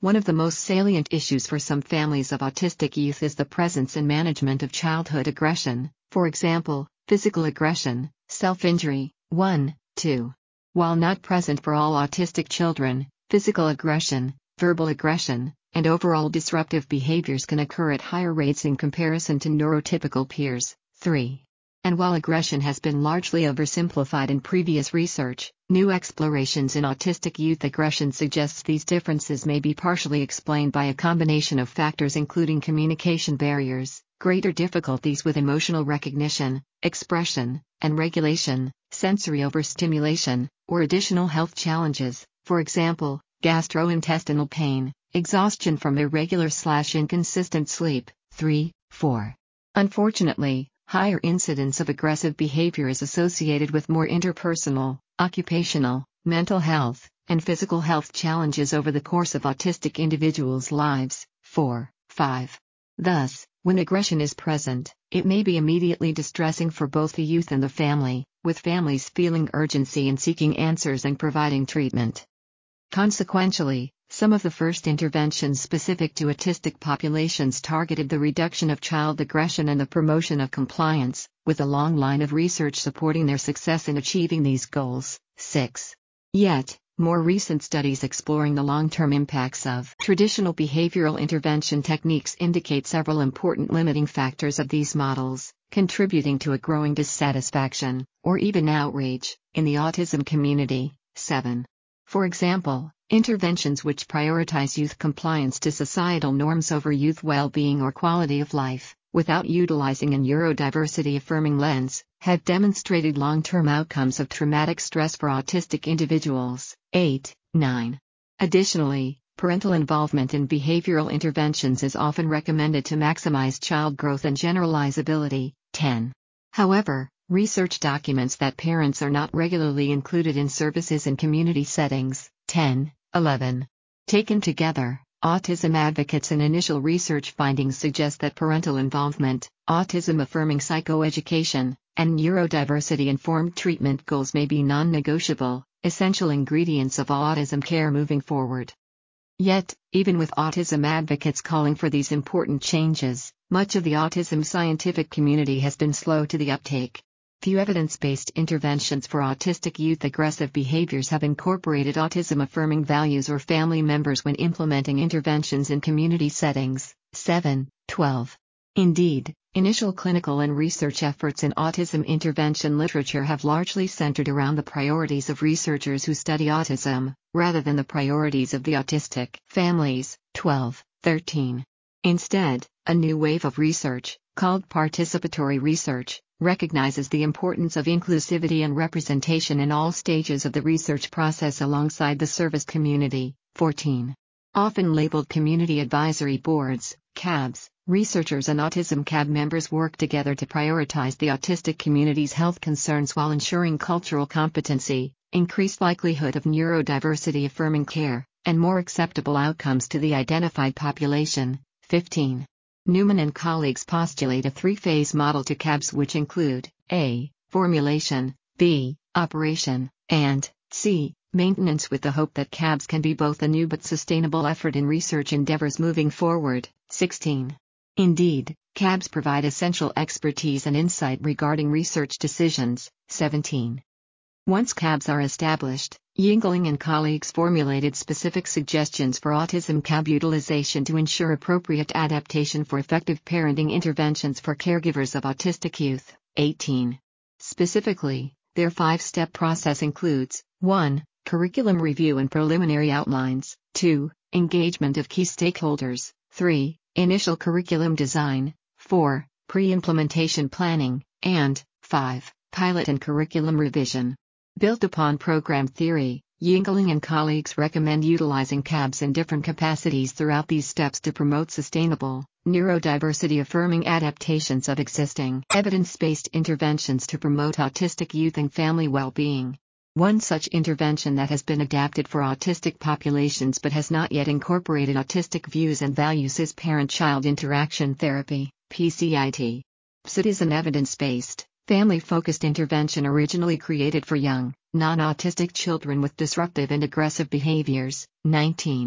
One of the most salient issues for some families of autistic youth is the presence and management of childhood aggression, for example, physical aggression, self-injury. 1, 2. While not present for all autistic children, physical aggression, verbal aggression, and overall disruptive behaviors can occur at higher rates in comparison to neurotypical peers. 3. And while aggression has been largely oversimplified in previous research, new explorations in autistic youth aggression suggests these differences may be partially explained by a combination of factors including communication barriers, greater difficulties with emotional recognition, expression, and regulation, sensory overstimulation, or additional health challenges, for example, gastrointestinal pain, exhaustion from irregular/inconsistent sleep. 3, 4. Unfortunately, higher incidence of aggressive behavior is associated with more interpersonal, occupational, mental health, and physical health challenges over the course of autistic individuals' lives. 4, 5. Thus, when aggression is present, it may be immediately distressing for both the youth and the family, with families feeling urgency in seeking answers and providing treatment. Consequentially, some of the first interventions specific to autistic populations targeted the reduction of child aggression and the promotion of compliance, with a long line of research supporting their success in achieving these goals. 6. Yet, more recent studies exploring the long-term impacts of traditional behavioral intervention techniques indicate several important limiting factors of these models, contributing to a growing dissatisfaction, or even outrage, in the autism community. 7. For example, interventions which prioritize youth compliance to societal norms over youth well-being or quality of life, without utilizing a neurodiversity-affirming lens, have demonstrated long-term outcomes of traumatic stress for autistic individuals. 8, 9. Additionally, parental involvement in behavioral interventions is often recommended to maximize child growth and generalizability. 10. However, research documents that parents are not regularly included in services in community settings. 10, 11. Taken together, autism advocates and initial research findings suggest that parental involvement, autism-affirming psychoeducation, and neurodiversity-informed treatment goals may be non-negotiable, essential ingredients of autism care moving forward. Yet, even with autism advocates calling for these important changes, much of the autism scientific community has been slow to the uptake. Few evidence-based interventions for autistic youth aggressive behaviors have incorporated autism-affirming values or family members when implementing interventions in community settings. 7, 12. Indeed, initial clinical and research efforts in autism intervention literature have largely centered around the priorities of researchers who study autism, rather than the priorities of the autistic families. 12, 13. Instead, a new wave of research, called participatory research, recognizes the importance of inclusivity and representation in all stages of the research process alongside the service community. 14. Often labeled community advisory boards, CABs, researchers and Autism CAB members work together to prioritize the autistic community's health concerns while ensuring cultural competency, increased likelihood of neurodiversity-affirming care, and more acceptable outcomes to the identified population. 15. Newman and colleagues postulate a three-phase model to CABs which include A. Formulation, B. Operation, and C. Maintenance, with the hope that CABs can be both a new but sustainable effort in research endeavors moving forward. 16. Indeed, CABs provide essential expertise and insight regarding research decisions. 17. Once CABs are established, Yingling and colleagues formulated specific suggestions for autism CAB utilization to ensure appropriate adaptation for effective parenting interventions for caregivers of autistic youth. 18. Specifically, their 5-step process includes 1. Curriculum review and preliminary outlines, 2. Engagement of key stakeholders, 3. Initial curriculum design, 4. Pre-implementation planning, and 5. Pilot and curriculum revision. Built upon program theory, Yingling and colleagues recommend utilizing CABs in different capacities throughout these steps to promote sustainable, neurodiversity-affirming adaptations of existing evidence-based interventions to promote autistic youth and family well-being. One such intervention that has been adapted for autistic populations but has not yet incorporated autistic views and values is parent-child interaction therapy, PCIT. PCIT is an evidence-based, family-focused intervention originally created for young, non-autistic children with disruptive and aggressive behaviors. 19.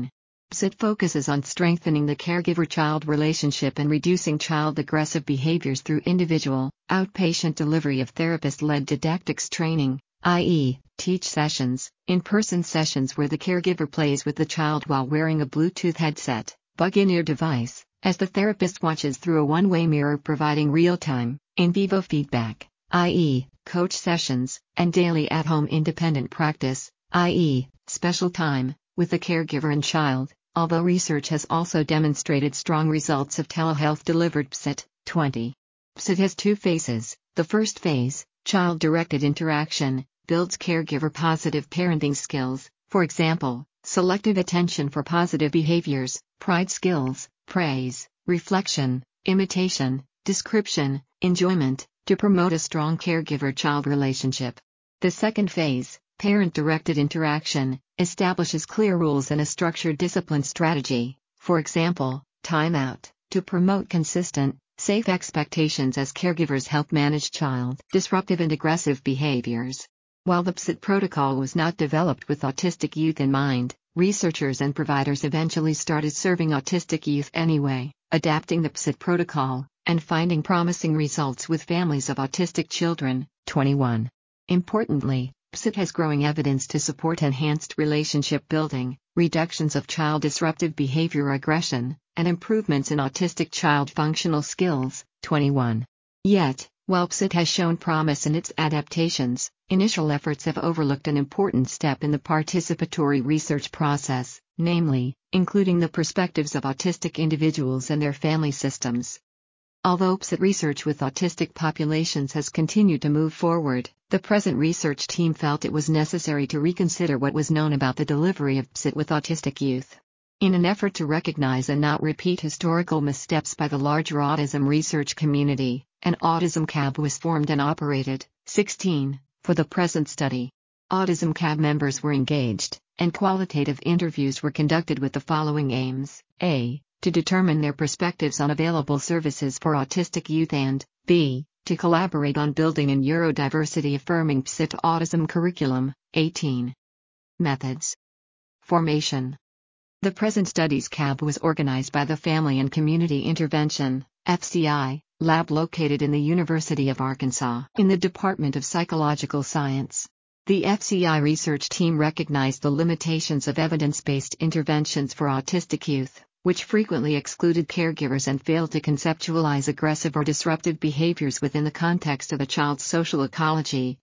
PSIT focuses on strengthening the caregiver-child relationship and reducing child aggressive behaviors through individual, outpatient delivery of therapist-led didactics training, i.e., teach sessions, in-person sessions where the caregiver plays with the child while wearing a Bluetooth headset, bug-in-ear device, as the therapist watches through a one-way mirror providing real-time, in vivo feedback, i.e., coach sessions, and daily at-home independent practice, i.e., special time, with the caregiver and child, although research has also demonstrated strong results of telehealth-delivered PSIT. 20. PSIT has two phases. The first phase, child-directed interaction, builds caregiver-positive parenting skills, for example, selective attention for positive behaviors, pride skills, praise, reflection, imitation, description, enjoyment, to promote a strong caregiver-child relationship. The second phase, parent-directed interaction, establishes clear rules and a structured discipline strategy, for example, timeout, to promote consistent, safe expectations as caregivers help manage child disruptive and aggressive behaviors. While the PSIT protocol was not developed with autistic youth in mind, researchers and providers eventually started serving autistic youth anyway, adapting the PSIT protocol, and finding promising results with families of autistic children. 21. Importantly, PSIT has growing evidence to support enhanced relationship building, reductions of child disruptive behavior aggression, and improvements in autistic child functional skills. 21. Yet, while PSIT has shown promise in its adaptations, initial efforts have overlooked an important step in the participatory research process, namely, including the perspectives of autistic individuals and their family systems. Although PSIT research with autistic populations has continued to move forward, the present research team felt it was necessary to reconsider what was known about the delivery of PSIT with autistic youth. In an effort to recognize and not repeat historical missteps by the larger autism research community, an Autism CAB was formed and operated. 16. For the present study, Autism CAB members were engaged, and qualitative interviews were conducted with the following aims: a. To determine their perspectives on available services for autistic youth and b. To collaborate on building a neurodiversity-affirming PSIT autism curriculum. 18. Methods. Formation. The present studies CAB was organized by the Family and Community Intervention (FCI) lab located in the University of Arkansas in the Department of Psychological Science. The FCI research team recognized the limitations of evidence-based interventions for autistic youth, which frequently excluded caregivers and failed to conceptualize aggressive or disruptive behaviors within the context of a child's social ecology.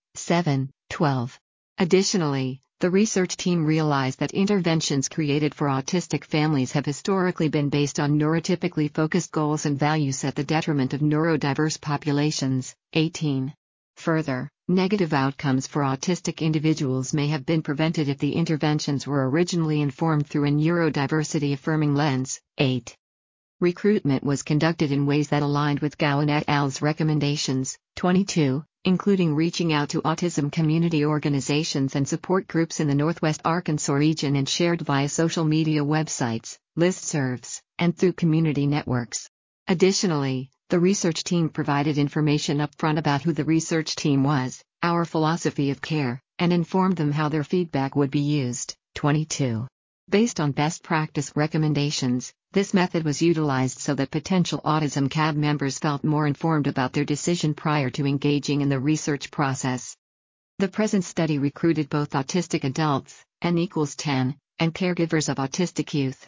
7-12. Additionally, the research team realized that interventions created for autistic families have historically been based on neurotypically focused goals and values at the detriment of neurodiverse populations. 18. Further, negative outcomes for autistic individuals may have been prevented if the interventions were originally informed through a neurodiversity-affirming lens. 8. Recruitment was conducted in ways that aligned with Gowan et al.'s recommendations. 22. Including reaching out to autism community organizations and support groups in the Northwest Arkansas region and shared via social media websites, listservs, and through community networks. Additionally, the research team provided information upfront about who the research team was, our philosophy of care, and informed them how their feedback would be used. 22. Based on best practice recommendations, this method was utilized so that potential Autism CAB members felt more informed about their decision prior to engaging in the research process. The present study recruited both autistic adults, N=10, and caregivers of autistic youth,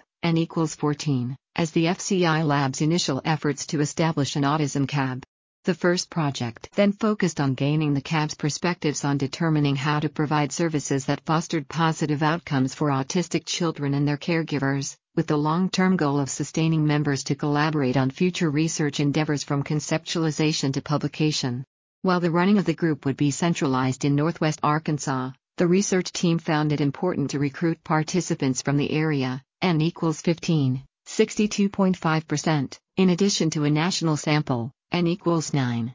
N=14, as the FCI lab's initial efforts to establish an Autism CAB. The first project then focused on gaining the CAB's perspectives on determining how to provide services that fostered positive outcomes for autistic children and their caregivers, with the long-term goal of sustaining members to collaborate on future research endeavors from conceptualization to publication. While the running of the group would be centralized in Northwest Arkansas, the research team found it important to recruit participants from the area, N=15, 62.5%, in addition to a national sample, N=9,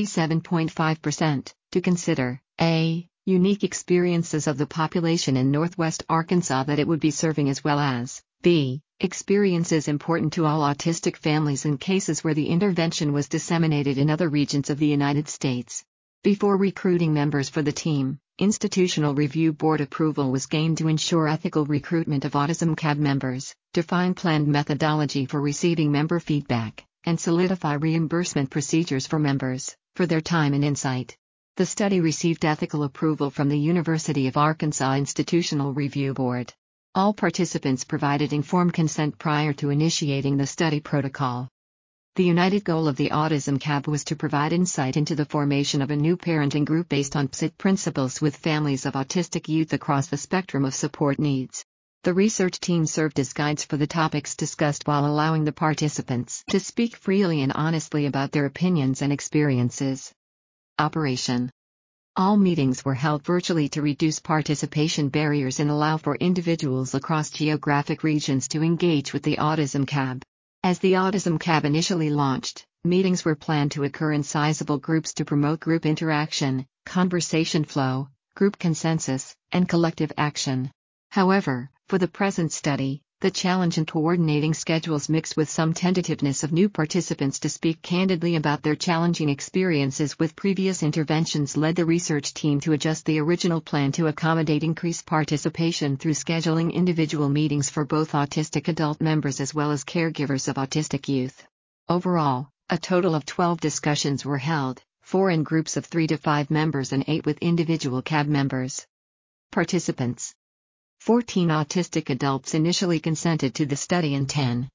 37.5%, to consider a. Unique experiences of the population in Northwest Arkansas that it would be serving, as well as b. Experiences important to all autistic families in cases where the intervention was disseminated in other regions of the United States. Before recruiting members for the team, Institutional Review Board approval was gained to ensure ethical recruitment of Autism CAB members, define planned methodology for receiving member feedback, and solidify reimbursement procedures for members, for their time and insight. The study received ethical approval from the University of Arkansas Institutional Review Board. All participants provided informed consent prior to initiating the study protocol. The united goal of the Autism CAB was to provide insight into the formation of a new parenting group based on PSIT principles with families of autistic youth across the spectrum of support needs. The research team served as guides for the topics discussed while allowing the participants to speak freely and honestly about their opinions and experiences. Operation. All meetings were held virtually to reduce participation barriers and allow for individuals across geographic regions to engage with the Autism CAB. As the Autism CAB initially launched, meetings were planned to occur in sizable groups to promote group interaction, conversation flow, group consensus, and collective action. However, for the present study, the challenge in coordinating schedules mixed with some tentativeness of new participants to speak candidly about their challenging experiences with previous interventions led the research team to adjust the original plan to accommodate increased participation through scheduling individual meetings for both autistic adult members as well as caregivers of autistic youth. Overall, a total of 12 discussions were held, 4 in groups of 3 to 5 members and 8 with individual CAB members. Participants. 14 autistic adults initially consented to the study and 10,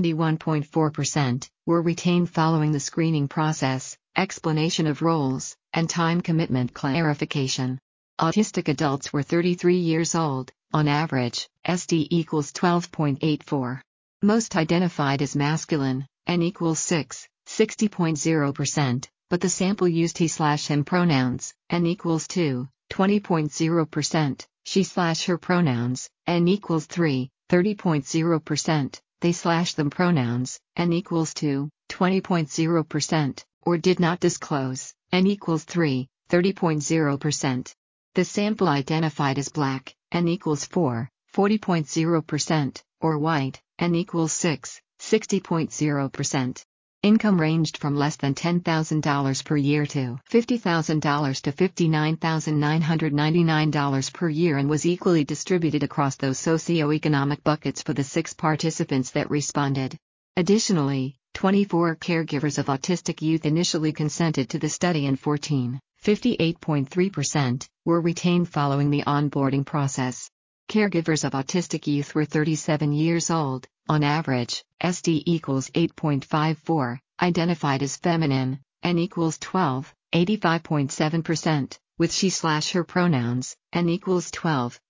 71.4%, were retained following the screening process, explanation of roles, and time commitment clarification. Autistic adults were 33 years old, on average, SD equals 12.84. Most identified as masculine, N equals 6, 60.0%, but the sample used he/him pronouns, N equals 2, 20.0%. She/her pronouns, N equals 3, 30.0%, they/them pronouns, N equals 2, 20.0%, or did not disclose, N equals 3, 30.0%. The sample identified as black, N equals 4, 40.0%, or white, N equals 6, 60.0%. Income ranged from less than $10,000 per year to $50,000 to $59,999 per year and was equally distributed across those socioeconomic buckets for the 6 participants that responded. Additionally, 24 caregivers of autistic youth initially consented to the study and 14, 58.3%, were retained following the onboarding process. Caregivers of autistic youth were 37 years old, on average, SD equals 8.54, identified as feminine, N equals 12, 85.7%, with she/her pronouns, N equals 12,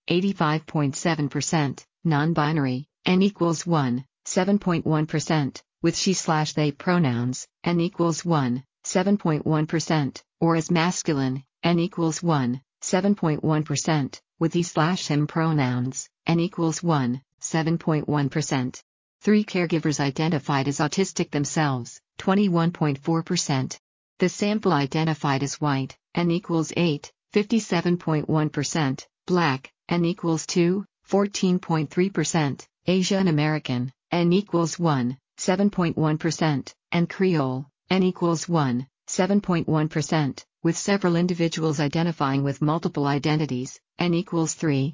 85.7%, non-binary, N equals 1, 7.1%, with she/they pronouns, N equals 1, 7.1%, or as masculine, N equals 1, 7.1%, with he/him pronouns, N equals 1, 7.1%. 3 caregivers identified as autistic themselves, 21.4%. The sample identified as white, N equals 8, 57.1%, black, N equals 2, 14.3%, Asian American, N equals 1, 7.1%, and Creole, N equals 1, 7.1%, with several individuals identifying with multiple identities, N equals 3,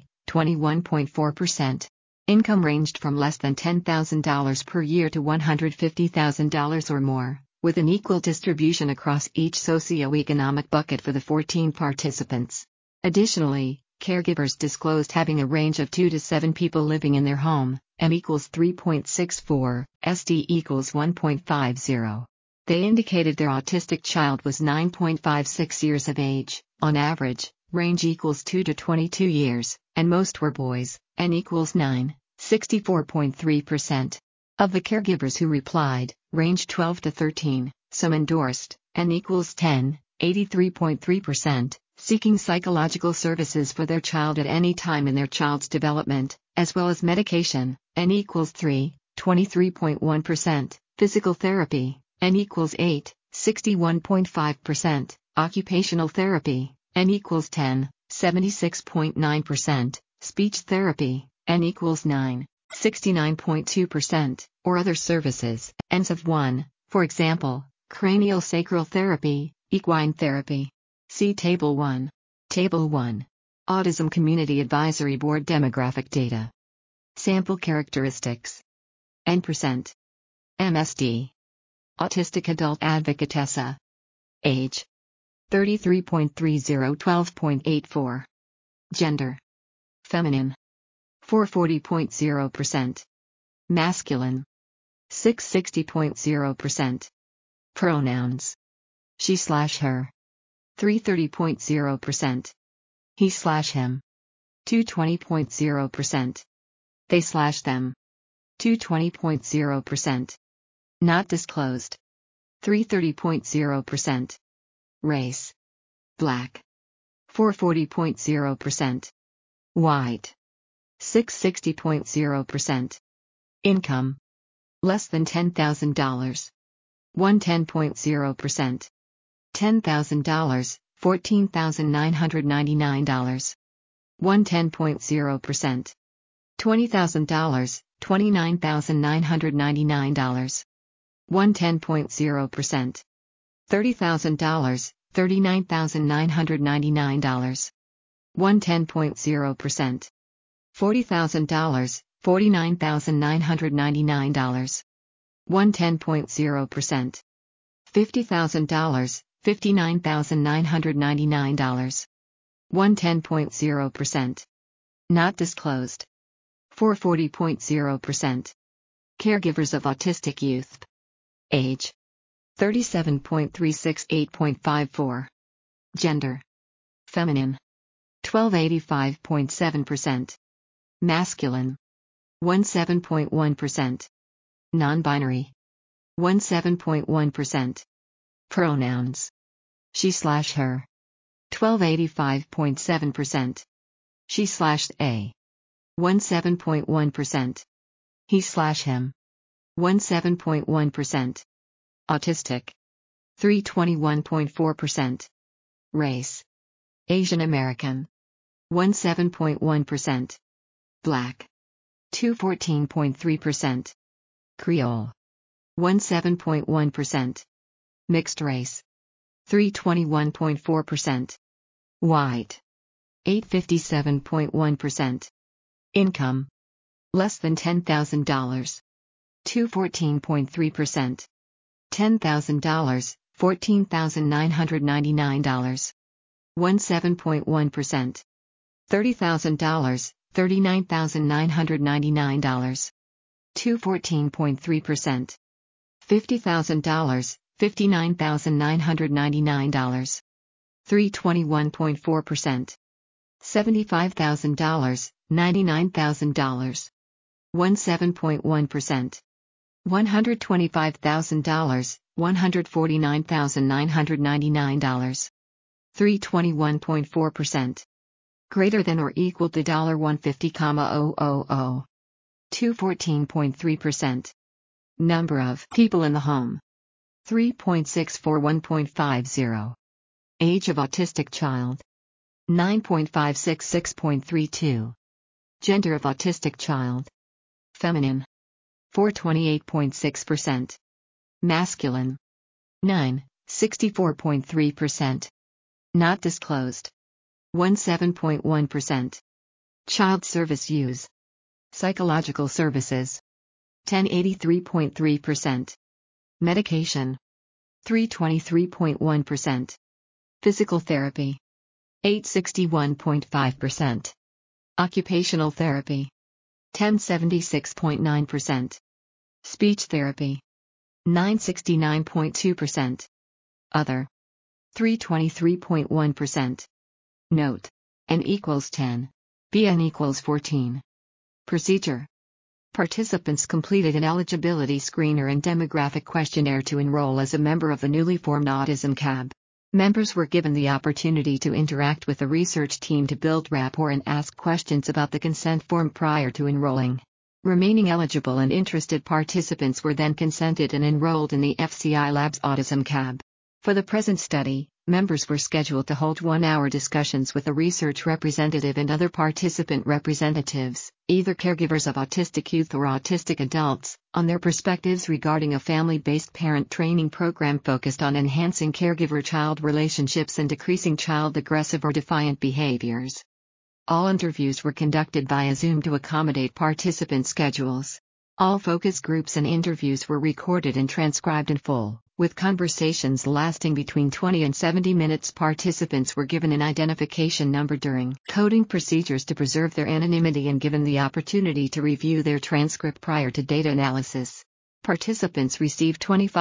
21.4%. Income ranged from less than $10,000 per year to $150,000 or more, with an equal distribution across each socioeconomic bucket for the 14 participants. Additionally, caregivers disclosed having a range of 2 to 7 people living in their home, M equals 3.64, SD equals 1.50. They indicated their autistic child was 9.56 years of age, on average, range equals 2 to 22 years, and most were boys, N equals 9, 64.3%. Of the caregivers who replied, range 12 to 13, some endorsed, N equals 10, 83.3%, seeking psychological services for their child at any time in their child's development, as well as medication, N equals 3, 23.1%, physical therapy, N equals 8, 61.5%, occupational therapy, N equals 10, 76.9%, speech therapy, N equals 9, 69.2%, or other services, Ns of 1, for example, cranial sacral therapy, equine therapy. See Table 1. Table 1. Autism Community Advisory Board Demographic Data. Sample Characteristics. N%. MSD. Autistic Adult Advocatessa. Age. 33.30 12.84. Gender. Feminine. 440.0%. Masculine. 660.0%. Pronouns. She/her. 330.0%. He/him. 220.0%. They/them. 220.0%. Not disclosed. 330.0%. Race. Black. 440.0%. White. 660.0%. Income. Less than $10,000. 110.0%. $10,000, $14,999. 110.0%. $20,000, $29,999. 110.0%. $30,000, $39,999. 110.0%. $40,000, $49,999. 110.0%. $50,000, $59,999. 110.0%. Not disclosed. 440.0%. Caregivers of autistic youth. Age. 37.368.54. Gender. Feminine. 1285.7%. Masculine. 17.1%. Non-binary. 17.1%. Pronouns. She/her. 1285.7%. She/a. 17.1%. He/him. 17.1%. Autistic. 321.4%. Race. Asian American. 17.1%. Black. 214.3%. Creole. 17.1%. Mixed race. 321.4%. White. 857.1%. Income. Less than $10,000. 214.3%. $10,000, $14,999. 17.1%. $30,000, $39,999. 214.3%. $50,000, $59,999. 321.4%. $75,000, $99,000. 17.1%. $125,000, $149,999. 321.4%. Greater than or equal to $150,000. 214.3%. Number of people in the home. 3.641.50. Age of autistic child. 9.566.32. Gender of autistic child. Feminine. 428.6%. Masculine. 64.3%. Not disclosed. 17.1%. Child service use. Psychological services. 1083.3%. Medication. 323.1%. Physical therapy. 861.5%. Occupational therapy. 1076.9%. Speech therapy. 969.2%. Other. 323.1%. Note. N equals 10. BN equals 14. Procedure. Participants completed an eligibility screener and demographic questionnaire to enroll as a member of the newly formed Autism CAB. Members were given the opportunity to interact with the research team to build rapport and ask questions about the consent form prior to enrolling. Remaining eligible and interested participants were then consented and enrolled in the FCI Labs Autism CAB. For the present study, Members were scheduled to hold 1-hour discussions with a research representative and other participant representatives, either caregivers of autistic youth or autistic adults, on their perspectives regarding a family-based parent training program focused on enhancing caregiver-child relationships and decreasing child aggressive or defiant behaviors. All interviews were conducted via Zoom to accommodate participant schedules. All focus groups and interviews were recorded and transcribed in full, with conversations lasting between 20 and 70 minutes. Participants were given an identification number during coding procedures to preserve their anonymity and given the opportunity to review their transcript prior to data analysis. Participants received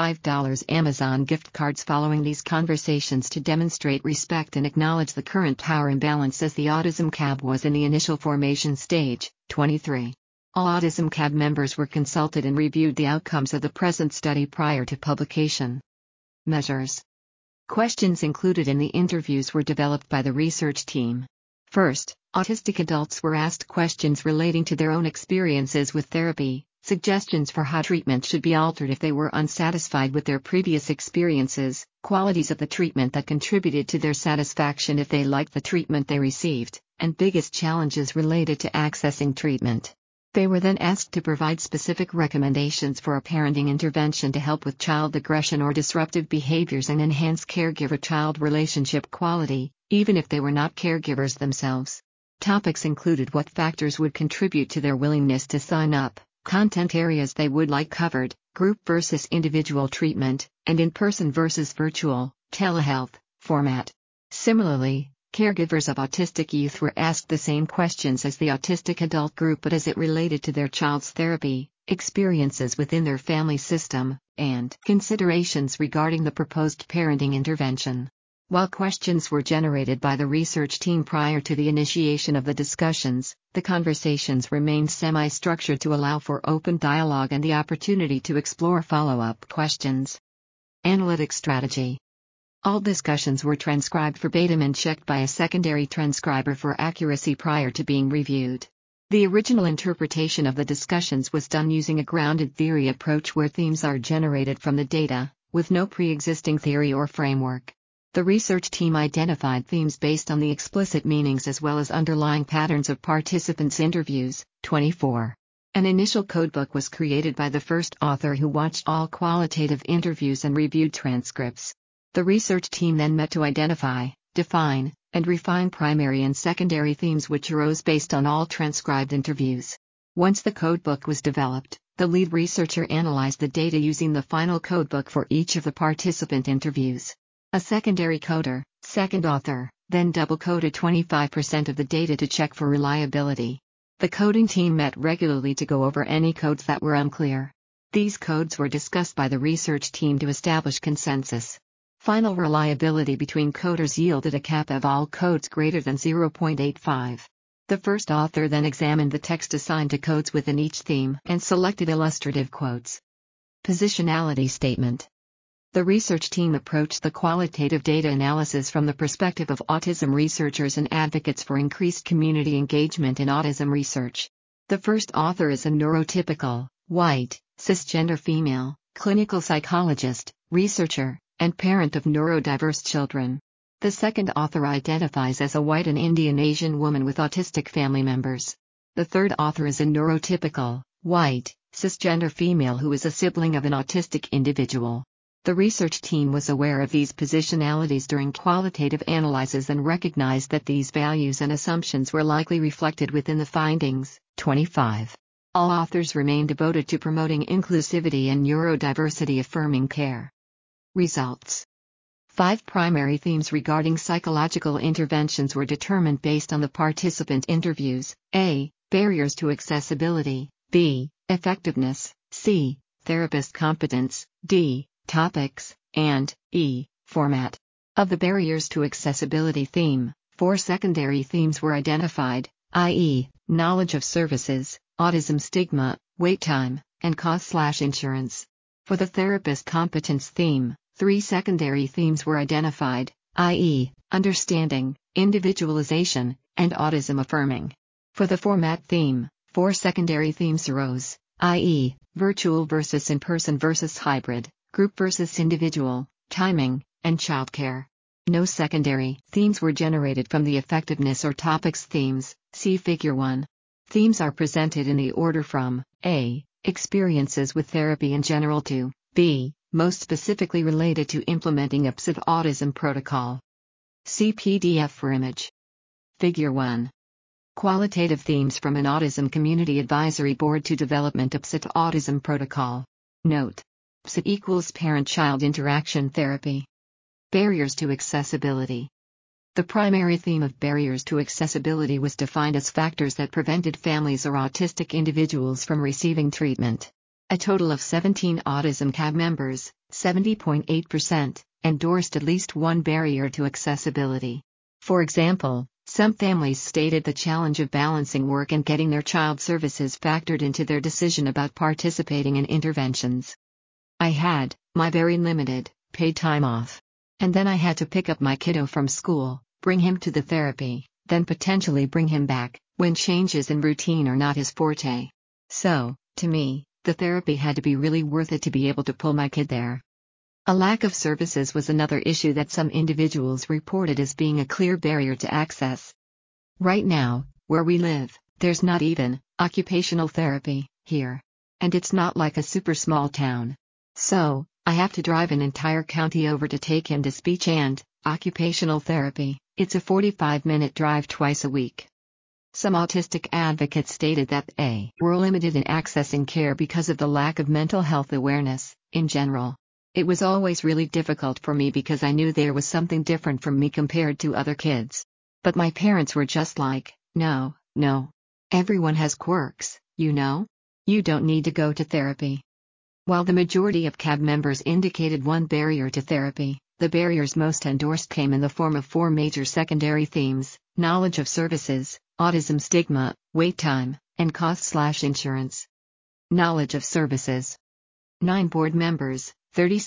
$25 Amazon gift cards following these conversations to demonstrate respect and acknowledge the current power imbalance as the Autism CAB was in the initial formation stage. 23. All Autism CAB members were consulted and reviewed the outcomes of the present study prior to publication. Measures. Questions included in the interviews were developed by the research team. First, autistic adults were asked questions relating to their own experiences with therapy, suggestions for how treatment should be altered if they were unsatisfied with their previous experiences, qualities of the treatment that contributed to their satisfaction if they liked the treatment they received, and biggest challenges related to accessing treatment. They were then asked to provide specific recommendations for a parenting intervention to help with child aggression or disruptive behaviors and enhance caregiver-child relationship quality, even if they were not caregivers themselves. Topics included what factors would contribute to their willingness to sign up, content areas they would like covered, group versus individual treatment, and in-person versus virtual, telehealth, format. Similarly, caregivers of autistic youth were asked the same questions as the autistic adult group but as it related to their child's therapy, experiences within their family system, and considerations regarding the proposed parenting intervention. While questions were generated by the research team prior to the initiation of the discussions, the conversations remained semi-structured to allow for open dialogue and the opportunity to explore follow-up questions. Analytic strategy. All discussions were transcribed verbatim and checked by a secondary transcriber for accuracy prior to being reviewed. The original interpretation of the discussions was done using a grounded theory approach where themes are generated from the data, with no pre-existing theory or framework. The research team identified themes based on the explicit meanings as well as underlying patterns of participants' interviews. 24. An initial codebook was created by the first author who watched all qualitative interviews and reviewed transcripts. The research team then met to identify, define, and refine primary and secondary themes which arose based on all transcribed interviews. Once the codebook was developed, the lead researcher analyzed the data using the final codebook for each of the participant interviews. A secondary coder, second author, then double-coded 25% of the data to check for reliability. The coding team met regularly to go over any codes that were unclear. These codes were discussed by the research team to establish consensus. Final reliability between coders yielded a cap of all codes greater than 0.85. The first author then examined the text assigned to codes within each theme and selected illustrative quotes. Positionality statement. The research team approached the qualitative data analysis from the perspective of autism researchers and advocates for increased community engagement in autism research. The first author is a neurotypical, white, cisgender female, clinical psychologist, researcher, and parent of neurodiverse children. The second author identifies as a white and Indian Asian woman with autistic family members. The third author is a neurotypical, white, cisgender female who is a sibling of an autistic individual. The research team was aware of these positionalities during qualitative analysis and recognized that these values and assumptions were likely reflected within the findings. 25. All authors remain devoted to promoting inclusivity and neurodiversity affirming care. Results. 5 primary themes regarding psychological interventions were determined based on the participant interviews. A. Barriers to accessibility. B. Effectiveness. C. Therapist competence. D. Topics. And E. Format. Of the barriers to accessibility theme, 4 secondary themes were identified, i.e., knowledge of services, autism stigma, wait time, and cost/insurance. For the therapist competence theme, 3 secondary themes were identified, i.e., understanding, individualization, and autism affirming. For the format theme, 4 secondary themes arose, i.e., virtual versus in-person versus hybrid, group versus individual, timing, and childcare. No secondary themes were generated from the effectiveness or topics themes. See Figure 1. Themes are presented in the order from A. Experiences with therapy in general to B. Most specifically related to implementing UPS autism protocol. See PDF for image. Figure 1. Qualitative themes from an Autism Community Advisory Board to development UPS autism protocol. Note: UPS equals parent-child interaction therapy. Barriers to accessibility. The primary theme of barriers to accessibility was defined as factors that prevented families or autistic individuals from receiving treatment. A total of 17 Autism CAB members, 70.8%, endorsed at least one barrier to accessibility. For example, some families stated the challenge of balancing work and getting their child services factored into their decision about participating in interventions. I had my very limited paid time off. And then I had to pick up my kiddo from school, bring him to the therapy, then potentially bring him back, when changes in routine are not his forte. So, to me, the therapy had to be really worth it to be able to pull my kid there. A lack of services was another issue that some individuals reported as being a clear barrier to access. Right now, where we live, there's not even occupational therapy here. And it's not like a super small town. So, I have to drive an entire county over to take him to speech and occupational therapy. It's a 45-minute drive twice a week. Some autistic advocates stated that they were limited in accessing care because of the lack of mental health awareness, in general. It was always really difficult for me because I knew there was something different from me compared to other kids. But my parents were just like, no. Everyone has quirks, you know? You don't need to go to therapy. While the majority of CAB members indicated one barrier to therapy, the barriers most endorsed came in the form of 4 major secondary themes: knowledge of services, autism stigma, wait time, and cost/insurance. Knowledge of services. 9 board members,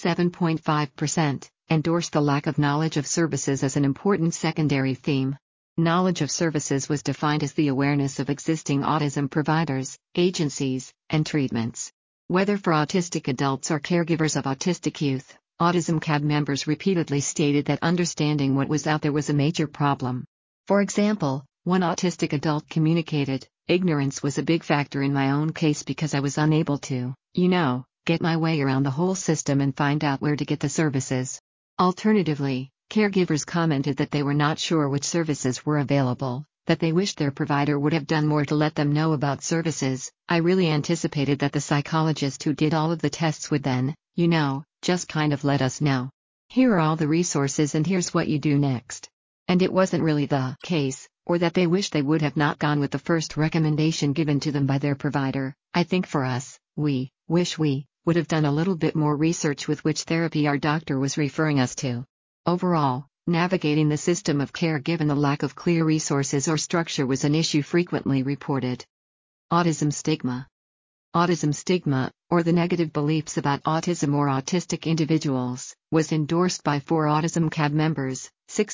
37.5%, endorsed the lack of knowledge of services as an important secondary theme. Knowledge of services was defined as the awareness of existing autism providers, agencies, and treatments. Whether for autistic adults or caregivers of autistic youth, Autism CAB members repeatedly stated that understanding what was out there was a major problem. For example, one autistic adult communicated, "Ignorance was a big factor in my own case because I was unable to, get my way around the whole system and find out where to get the services." Alternatively, caregivers commented that they were not sure which services were available, that they wished their provider would have done more to let them know about services. "I really anticipated that the psychologist who did all of the tests would then, just kind of let us know. Here are all the resources and here's what you do next." And it wasn't really the case, or that they wished they would have not gone with the first recommendation given to them by their provider. I think for us, we wish we would have done a little bit more research with which therapy our doctor was referring us to. Overall, navigating the system of care given the lack of clear resources or structure was an issue frequently reported. Autism stigma. Autism stigma, or the negative beliefs about autism or autistic individuals, was endorsed by 4 Autism CAB members,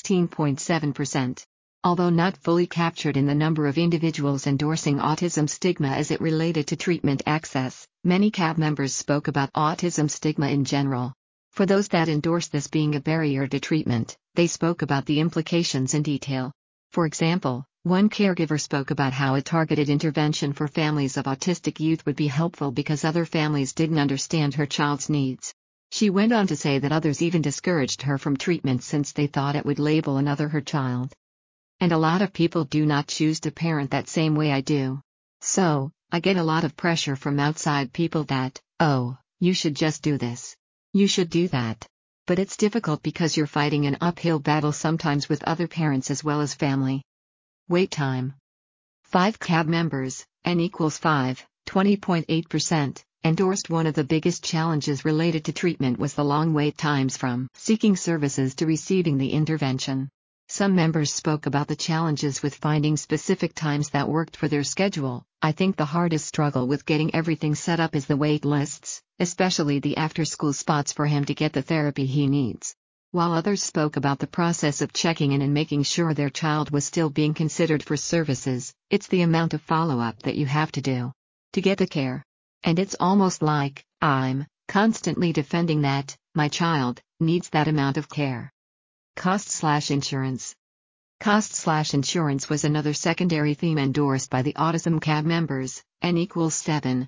16.7%. Although not fully captured in the number of individuals endorsing autism stigma as it related to treatment access, many CAB members spoke about autism stigma in general. For those that endorsed this being a barrier to treatment, they spoke about the implications in detail. For example, one caregiver spoke about how a targeted intervention for families of autistic youth would be helpful because other families didn't understand her child's needs. She went on to say that others even discouraged her from treatment since they thought it would label another her child. And a lot of people do not choose to parent that same way I do. So, I get a lot of pressure from outside people that, "Oh, you should just do this. You should do that." But it's difficult because you're fighting an uphill battle sometimes with other parents as well as family. Wait time. 5 CAB members, N equals 5, 20.8%, endorsed one of the biggest challenges related to treatment was the long wait times from seeking services to receiving the intervention. Some members spoke about the challenges with finding specific times that worked for their schedule. "I think the hardest struggle with getting everything set up is the wait lists, especially the after-school spots for him to get the therapy he needs." While others spoke about the process of checking in and making sure their child was still being considered for services, it's the amount of follow-up that you have to do to get the care. And it's almost like I'm constantly defending that my child needs that amount of care. Cost/insurance. Cost/insurance was another secondary theme endorsed by the Autism CAB members, N equals 7,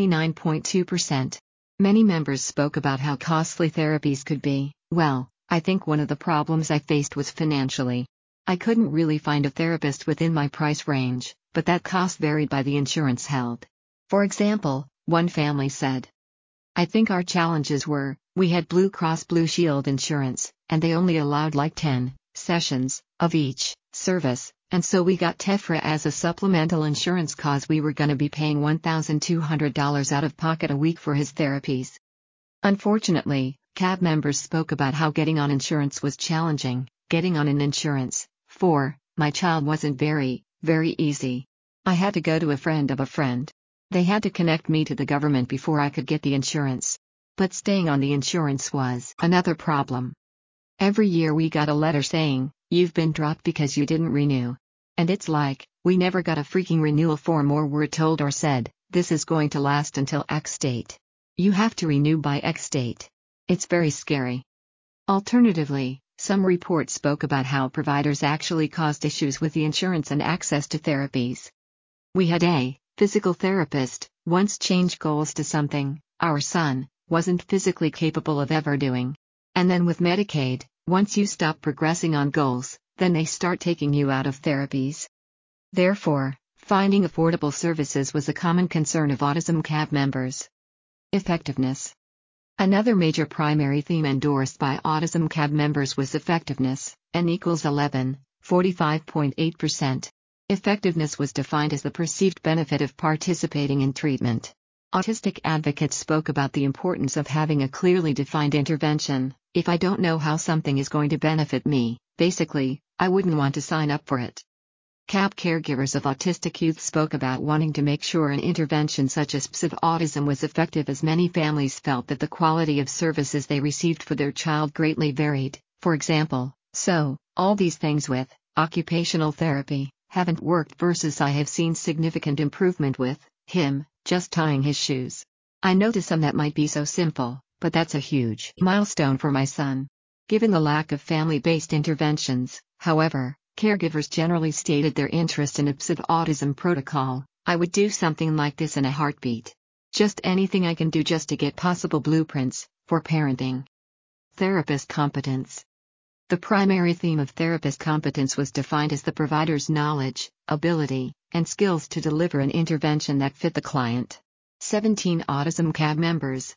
29.2%. Many members spoke about how costly therapies could be. Well, I think one of the problems I faced was financially. I couldn't really find a therapist within my price range, but that cost varied by the insurance held. For example, one family said, "I think our challenges were, we had Blue Cross Blue Shield insurance, and they only allowed like 10 sessions of each service, and so we got Tefra as a supplemental insurance cause we were gonna be paying $1,200 out of pocket a week for his therapies." Unfortunately, CAB members spoke about how getting on insurance was challenging. Getting on an insurance for my child wasn't very easy. I had to go to a friend of a friend. They had to connect me to the government before I could get the insurance. But staying on the insurance was another problem. Every year we got a letter saying, "You've been dropped because you didn't renew." And it's like, we never got a freaking renewal form or were told or said, "This is going to last until X date. You have to renew by X date." It's very scary. Alternatively, some reports spoke about how providers actually caused issues with the insurance and access to therapies. We had a physical therapist once change goals to something our son wasn't physically capable of ever doing. And then with Medicaid, once you stop progressing on goals, then they start taking you out of therapies. Therefore, finding affordable services was a common concern of Autism CAB members. Effectiveness. Another major primary theme endorsed by Autism CAB members was effectiveness, N equals 11, 45.8%. Effectiveness was defined as the perceived benefit of participating in treatment. Autistic advocates spoke about the importance of having a clearly defined intervention. If I don't know how something is going to benefit me, basically, I wouldn't want to sign up for it. CAB caregivers of autistic youth spoke about wanting to make sure an intervention such as PSID autism was effective, as many families felt that the quality of services they received for their child greatly varied. For example, so, all these things with occupational therapy haven't worked versus I have seen significant improvement with him just tying his shoes. I know to some that might be so simple, but that's a huge milestone for my son. Given the lack of family-based interventions, however, caregivers generally stated their interest in a PSID autism protocol. "I would do something like this in a heartbeat. Just anything I can do just to get possible blueprints for parenting." Therapist competence. The primary theme of therapist competence was defined as the provider's knowledge, ability, and skills to deliver an intervention that fit the client. 17 Autism CAB members,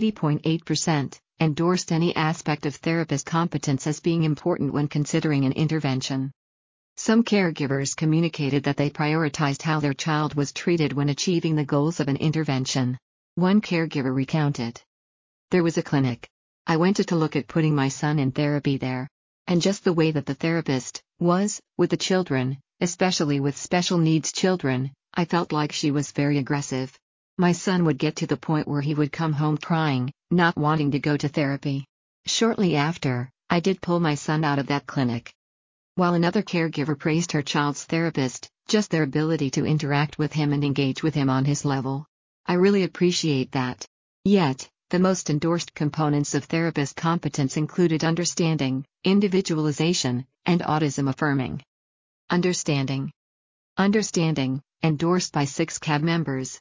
70.8%, endorsed any aspect of therapist competence as being important when considering an intervention. Some caregivers communicated that they prioritized how their child was treated when achieving the goals of an intervention. One caregiver recounted, "There was a clinic. I went to look at putting my son in therapy there. And just the way that the therapist was with the children, especially with special needs children, I felt like she was very aggressive. My son would get to the point where he would come home crying, not wanting to go to therapy. Shortly after, I did pull my son out of that clinic." While another caregiver praised her child's therapist, just their ability to interact with him and engage with him on his level. "I really appreciate that." Yet, the most endorsed components of therapist competence included understanding, individualization, and autism affirming. Understanding. Understanding, endorsed by 6 CAB members,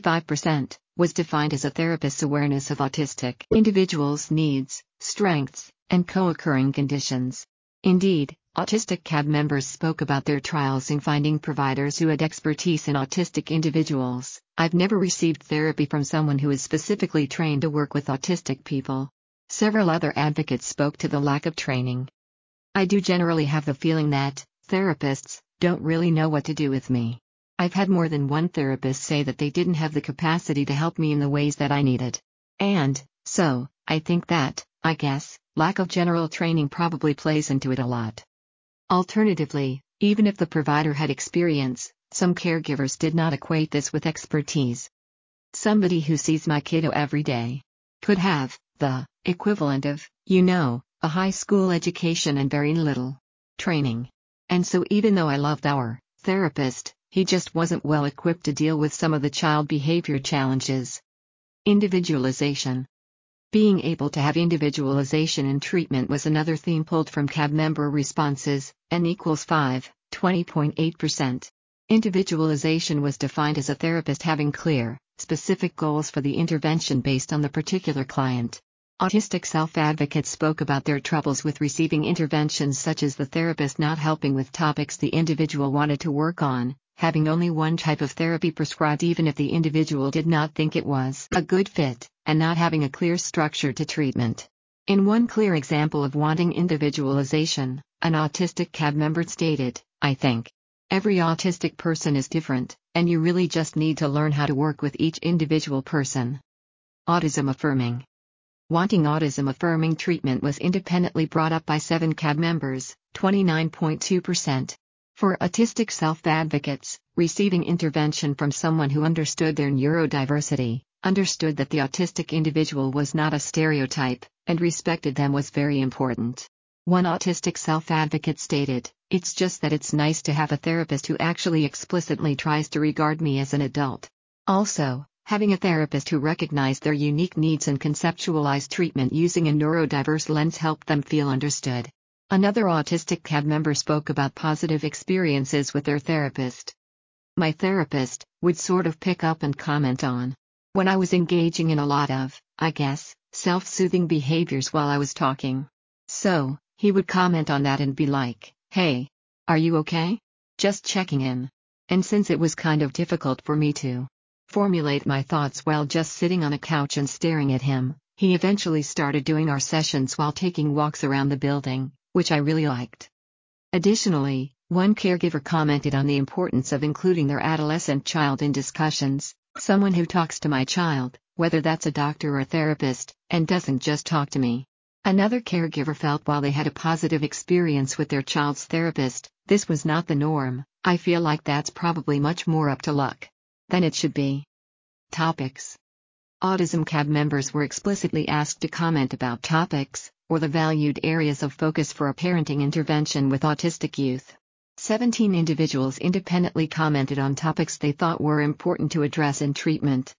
25%, was defined as a therapist's awareness of autistic individuals' needs, strengths, and co-occurring conditions. Indeed, autistic CAB members spoke about their trials in finding providers who had expertise in autistic individuals. "I've never received therapy from someone who is specifically trained to work with autistic people." Several other advocates spoke to the lack of training. "I do generally have the feeling that therapists don't really know what to do with me. I've had more than one therapist say that they didn't have the capacity to help me in the ways that I needed. And so, I think that, I guess, lack of general training probably plays into it a lot." Alternatively, even if the provider had experience, some caregivers did not equate this with expertise. "Somebody who sees my kiddo every day could have the equivalent of, a high school education and very little training. And so even though I loved our therapist, he just wasn't well equipped to deal with some of the child behavior challenges." Individualization. Being able to have individualization in treatment was another theme pulled from CAB member responses, N equals 5, 20.8%. Individualization was defined as a therapist having clear, specific goals for the intervention based on the particular client. Autistic self-advocates spoke about their troubles with receiving interventions such as the therapist not helping with topics the individual wanted to work on, having only one type of therapy prescribed even if the individual did not think it was a good fit, and not having a clear structure to treatment. In one clear example of wanting individualization, an autistic CAB member stated, "I think every autistic person is different, and you really just need to learn how to work with each individual person." Autism affirming. Wanting autism affirming treatment was independently brought up by 7 CAB members, 29.2%. For autistic self-advocates, receiving intervention from someone who understood their neurodiversity, understood that the autistic individual was not a stereotype, and respected them was very important. One autistic self-advocate stated, "It's just that it's nice to have a therapist who actually explicitly tries to regard me as an adult." Also, having a therapist who recognized their unique needs and conceptualized treatment using a neurodiverse lens helped them feel understood. Another autistic CAB member spoke about positive experiences with their therapist. "My therapist would sort of pick up and comment on when I was engaging in a lot of, I guess, self-soothing behaviors while I was talking. So, he would comment on that and be like, 'Hey, are you okay? Just checking in.' And since it was kind of difficult for me to formulate my thoughts while just sitting on a couch and staring at him, he eventually started doing our sessions while taking walks around the building, which I really liked." Additionally, one caregiver commented on the importance of including their adolescent child in discussions. "Someone who talks to my child, whether that's a doctor or a therapist, and doesn't just talk to me." Another caregiver felt while they had a positive experience with their child's therapist, this was not the norm. "I feel like that's probably much more up to luck than it should be." Topics. Autism CAB members were explicitly asked to comment about topics, or the valued areas of focus for a parenting intervention with autistic youth. 17 individuals independently commented on topics they thought were important to address in treatment,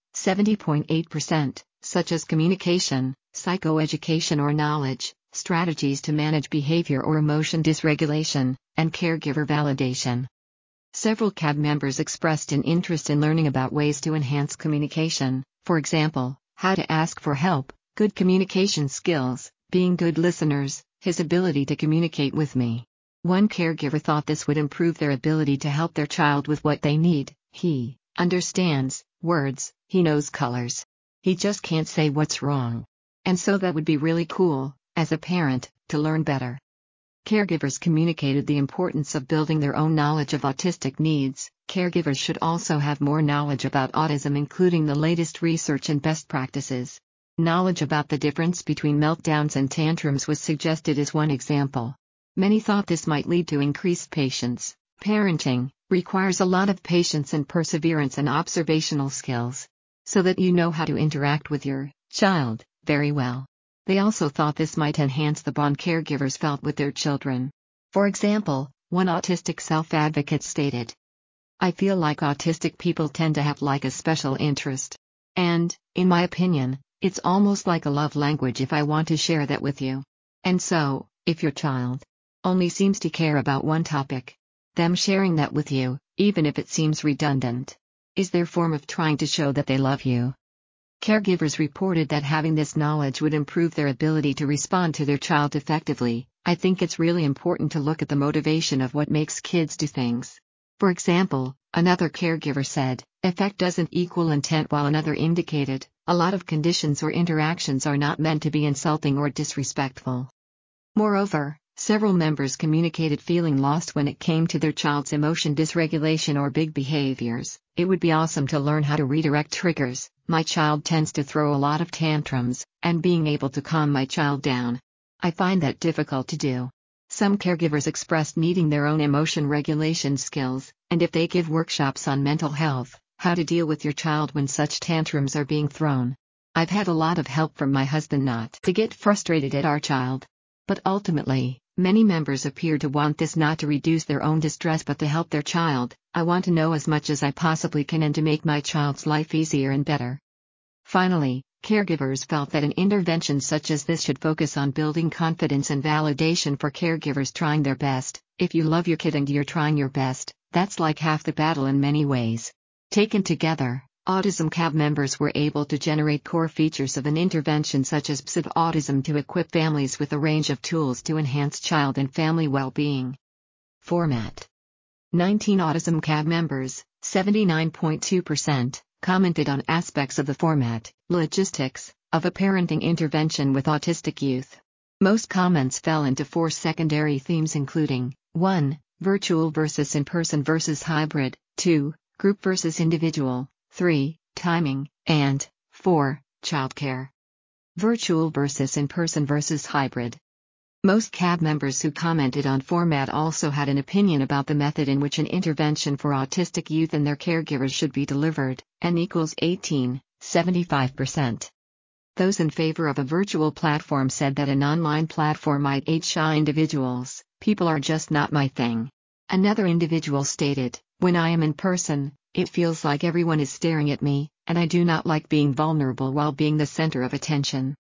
70.8%, such as communication, psychoeducation or knowledge, strategies to manage behavior or emotion dysregulation, and caregiver validation. Several CAB members expressed an interest in learning about ways to enhance communication, for example, how to ask for help, good communication skills, being good listeners, his ability to communicate with me. One caregiver thought this would improve their ability to help their child with what they need. "He understands words, he knows colors. He just can't say what's wrong. And so that would be really cool, as a parent, to learn better." Caregivers communicated the importance of building their own knowledge of autistic needs. Caregivers should also have more knowledge about autism, including the latest research and best practices. Knowledge about the difference between meltdowns and tantrums was suggested as one example. Many thought this might lead to increased patience. Parenting requires a lot of patience and perseverance and observational skills, so that you know how to interact with your child very well. They also thought this might enhance the bond caregivers felt with their children. For example, one autistic self-advocate stated, "I feel like autistic people tend to have like a special interest. And, in my opinion, it's almost like a love language if I want to share that with you. And so, if your child only seems to care about one topic, them sharing that with you, even if it seems redundant, is their form of trying to show that they love you." Caregivers reported that having this knowledge would improve their ability to respond to their child effectively. "I think it's really important to look at the motivation of what makes kids do things. For example," another caregiver said, "effect doesn't equal intent," while another indicated, "A lot of conditions or interactions are not meant to be insulting or disrespectful." Moreover, several members communicated feeling lost when it came to their child's emotion dysregulation or big behaviors. "It would be awesome to learn how to redirect triggers. My child tends to throw a lot of tantrums, and being able to calm my child down. I find that difficult to do." Some caregivers expressed needing their own emotion regulation skills, and if they give workshops on mental health, how to deal with your child when such tantrums are being thrown. "I've had a lot of help from my husband not to get frustrated at our child." But ultimately, many members appear to want this not to reduce their own distress but to help their child. "I want to know as much as I possibly can and to make my child's life easier and better." Finally, Caregivers felt that an intervention such as this should focus on building confidence and validation for caregivers trying their best. If you love your kid and you're trying your best, that's like half the battle in many ways. Taken together, Autism CAB members were able to generate core features of an intervention such as PSID Autism to equip families with a range of tools to enhance child and family well-being. Format. 19 Autism CAB members, 79.2%, commented on aspects of the format, logistics, of a parenting intervention with autistic youth. Most comments fell into 4 secondary themes including 1. Virtual versus in-person versus hybrid, 2. Group versus individual, 3. Timing, and 4. Childcare. Virtual versus in-person versus hybrid. Most CAB members who commented on format also had an opinion about the method in which an intervention for autistic youth and their caregivers should be delivered, N equals 18, 75%. Those in favor of a virtual platform said that an online platform might age shy individuals. People are just not my thing. Another individual stated, when I am in person, it feels like everyone is staring at me, and I do not like being vulnerable while being the center of attention.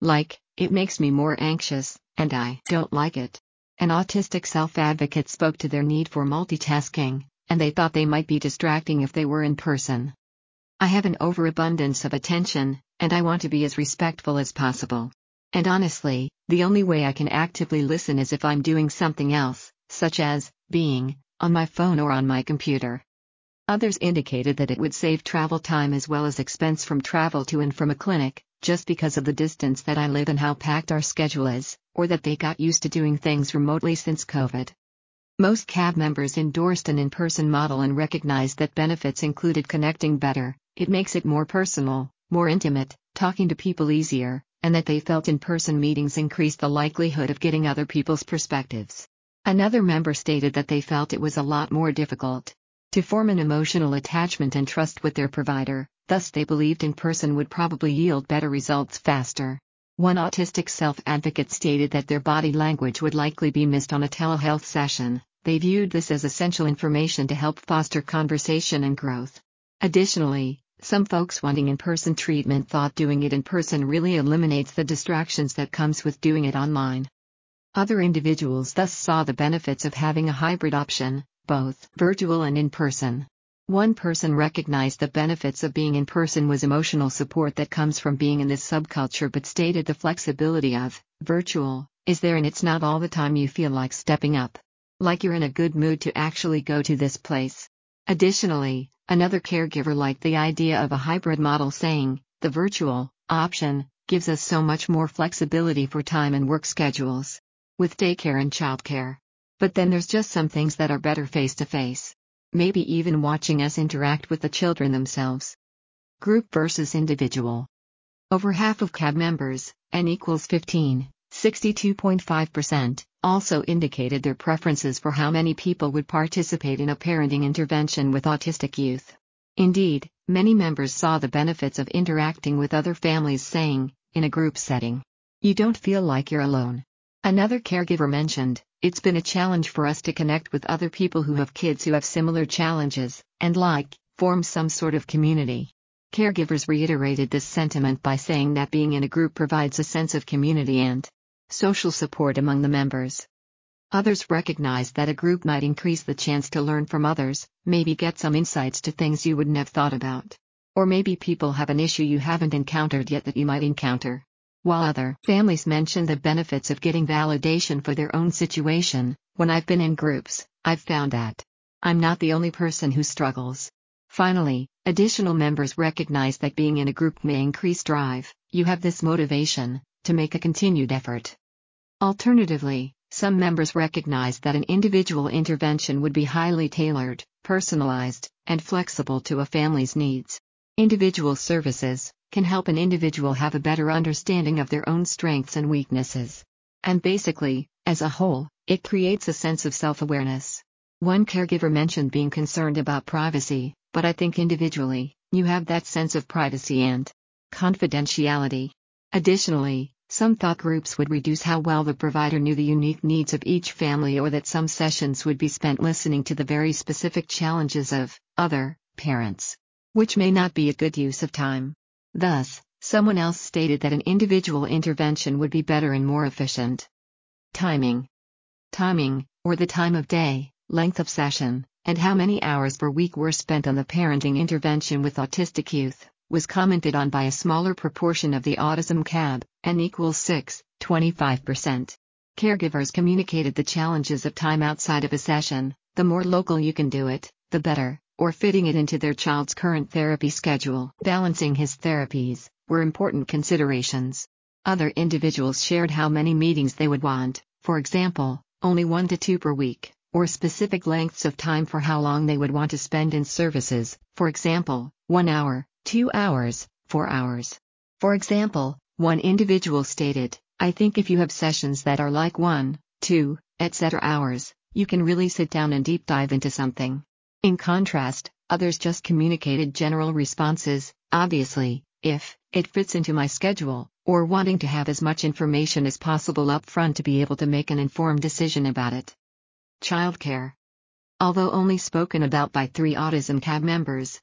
It makes me more anxious, and I don't like it. An autistic self-advocate spoke to their need for multitasking, and they thought they might be distracting if they were in person. I have an overabundance of attention, and I want to be as respectful as possible. And honestly, the only way I can actively listen is if I'm doing something else, such as being on my phone or on my computer. Others indicated that it would save travel time as well as expense from travel to and from a clinic, just because of the distance that I live and how packed our schedule is, or that they got used to doing things remotely since COVID. Most CAB members endorsed an in-person model and recognized that benefits included connecting better, it makes it more personal, more intimate, talking to people easier, and that they felt in-person meetings increased the likelihood of getting other people's perspectives. Another member stated that they felt it was a lot more difficult to form an emotional attachment and trust with their provider, thus they believed in-person would probably yield better results faster. One autistic self-advocate stated that their body language would likely be missed on a telehealth session. They viewed this as essential information to help foster conversation and growth. Additionally, some folks wanting in-person treatment thought doing it in person really eliminates the distractions that comes with doing it online. Other individuals thus saw the benefits of having a hybrid option, both virtual and in-person. One person recognized the benefits of being in person was emotional support that comes from being in this subculture but stated the flexibility of virtual is there and it's not all the time you feel like stepping up. Like you're in a good mood to actually go to this place. Additionally, another caregiver liked the idea of a hybrid model saying, the virtual option gives us so much more flexibility for time and work schedules. With daycare and childcare. But then there's just some things that are better face to face. Maybe even watching us interact with the children themselves. Group versus individual. Over half of CAB members, N equals 15, 62.5%, also indicated their preferences for how many people would participate in a parenting intervention with autistic youth. Indeed, many members saw the benefits of interacting with other families saying, in a group setting, you don't feel like you're alone. Another caregiver mentioned, it's been a challenge for us to connect with other people who have kids who have similar challenges, and form some sort of community. Caregivers reiterated this sentiment by saying that being in a group provides a sense of community and social support among the members. Others recognized that a group might increase the chance to learn from others, maybe get some insights to things you wouldn't have thought about. Or maybe people have an issue you haven't encountered yet that you might encounter. While other families mentioned the benefits of getting validation for their own situation, when I've been in groups, I've found that I'm not the only person who struggles. Finally, additional members recognize that being in a group may increase drive, you have this motivation to make a continued effort. Alternatively, some members recognize that an individual intervention would be highly tailored, personalized, and flexible to a family's needs. Individual services can help an individual have a better understanding of their own strengths and weaknesses. And basically, as a whole, it creates a sense of self-awareness. One caregiver mentioned being concerned about privacy, but I think individually, you have that sense of privacy and confidentiality. Additionally, some thought groups would reduce how well the provider knew the unique needs of each family or that some sessions would be spent listening to the very specific challenges of other parents, which may not be a good use of time. Thus, Someone else stated that an individual intervention would be better and more efficient. Timing. Timing, or the time of day, length of session, and how many hours per week were spent on the parenting intervention with autistic youth, was commented on by a smaller proportion of the autism CAB, N equals 6, 25%. Caregivers communicated the challenges of time outside of a session. The more local you can do it, the better, or fitting it into their child's current therapy schedule. Balancing his therapies were important considerations. Other individuals shared how many meetings they would want, for example, only 1 to 2 per week, or specific lengths of time for how long they would want to spend in services, for example, 1 hour, 2 hours, 4 hours. For example, one individual stated, "I think if you have sessions that are like 1, 2, etc. hours, you can really sit down and deep dive into something." In contrast, others just communicated general responses, obviously, if it fits into my schedule, or wanting to have as much information as possible up front to be able to make an informed decision about it. Childcare. Although only spoken about by 3 Autism CAB members,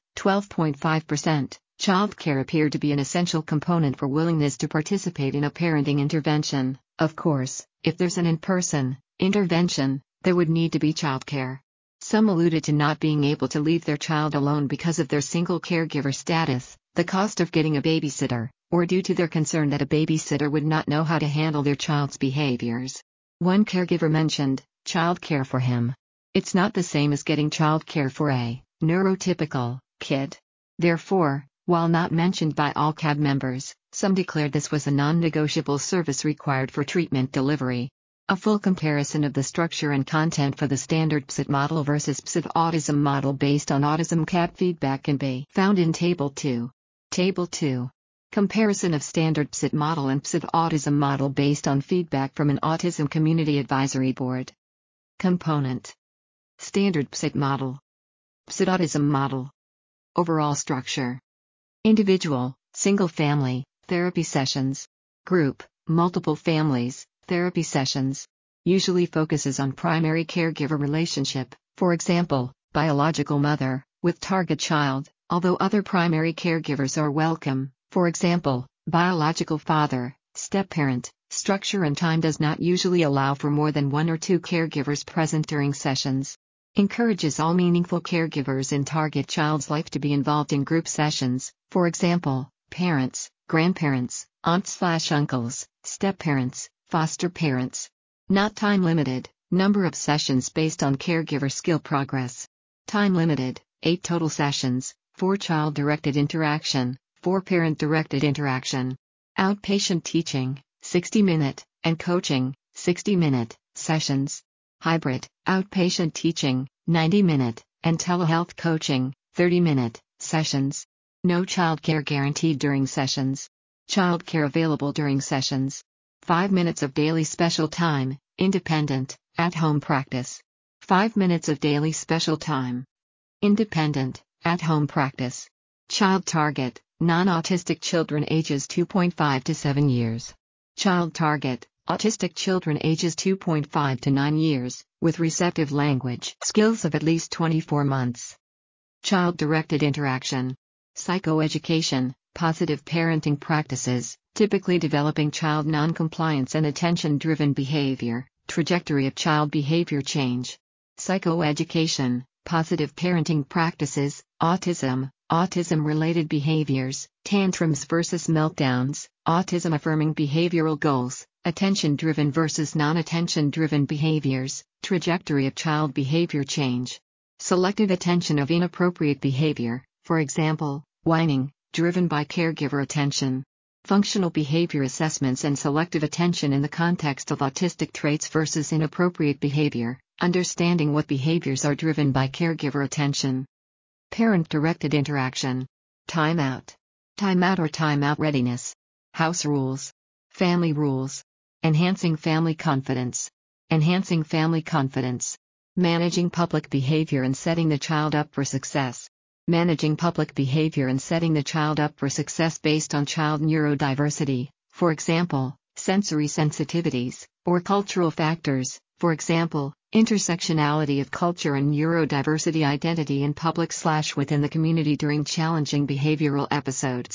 12.5%, childcare appeared to be an essential component for willingness to participate in a parenting intervention. Of course, if there's an in-person intervention, there would need to be childcare. Some alluded to not being able to leave their child alone because of their single caregiver status, the cost of getting a babysitter, or due to their concern that a babysitter would not know how to handle their child's behaviors. One caregiver mentioned, childcare for him. It's not the same as getting childcare for a neurotypical kid. Therefore, while not mentioned by all CAB members, some declared this was a non-negotiable service required for treatment delivery. A full comparison of the structure and content for the standard PSIT model versus PSIT autism model based on autism CAB feedback can be found in Table 2. Table 2. Comparison of standard PSIT model and PSIT autism model based on feedback from an Autism Community Advisory Board. Component. Standard PSIT model. PSIT autism model. Overall structure. Individual, single family, therapy sessions. Group, multiple families, therapy sessions. Usually focuses on primary caregiver relationship, for example, biological mother, with target child, although other primary caregivers are welcome, for example, biological father, step-parent. Structure and time does not usually allow for more than 1 or 2 caregivers present during sessions. Encourages all meaningful caregivers in target child's life to be involved in group sessions, for example, parents, grandparents, aunts/uncles, step-parents, foster parents. Not time limited, number of sessions based on caregiver skill progress. Time limited, 8 total sessions, 4 child-directed interaction, 4 parent-directed interaction. Outpatient teaching, 60-minute, and coaching, 60-minute, sessions. Hybrid, outpatient teaching, 90-minute, and telehealth coaching, 30-minute, sessions. No childcare guaranteed during sessions. Childcare available during sessions. 5 minutes of daily special time, independent, at-home practice. 5 minutes of daily special time. Independent, at-home practice. Child target, non-autistic children ages 2.5 to 7 years. Child target, autistic children ages 2.5 to 9 years, with receptive language skills of at least 24 months. Child-directed interaction. Psychoeducation, positive parenting practices, typically developing child non-compliance and attention-driven behavior, trajectory of child behavior change. Psychoeducation, positive parenting practices, autism, autism-related behaviors, tantrums versus meltdowns, autism-affirming behavioral goals, attention-driven versus non-attention-driven behaviors, trajectory of child behavior change. Selective attention of inappropriate behavior, for example, whining, driven by caregiver attention. Functional behavior assessments and selective attention in the context of autistic traits versus inappropriate behavior, understanding what behaviors are driven by caregiver attention. Parent-directed interaction. Timeout. Timeout or timeout readiness. House rules. Family rules. Enhancing family confidence. Enhancing family confidence. Managing public behavior and setting the child up for success. Managing public behavior and setting the child up for success based on child neurodiversity, for example, sensory sensitivities, or cultural factors, for example, intersectionality of culture and neurodiversity identity in public/within the community during challenging behavioral episodes.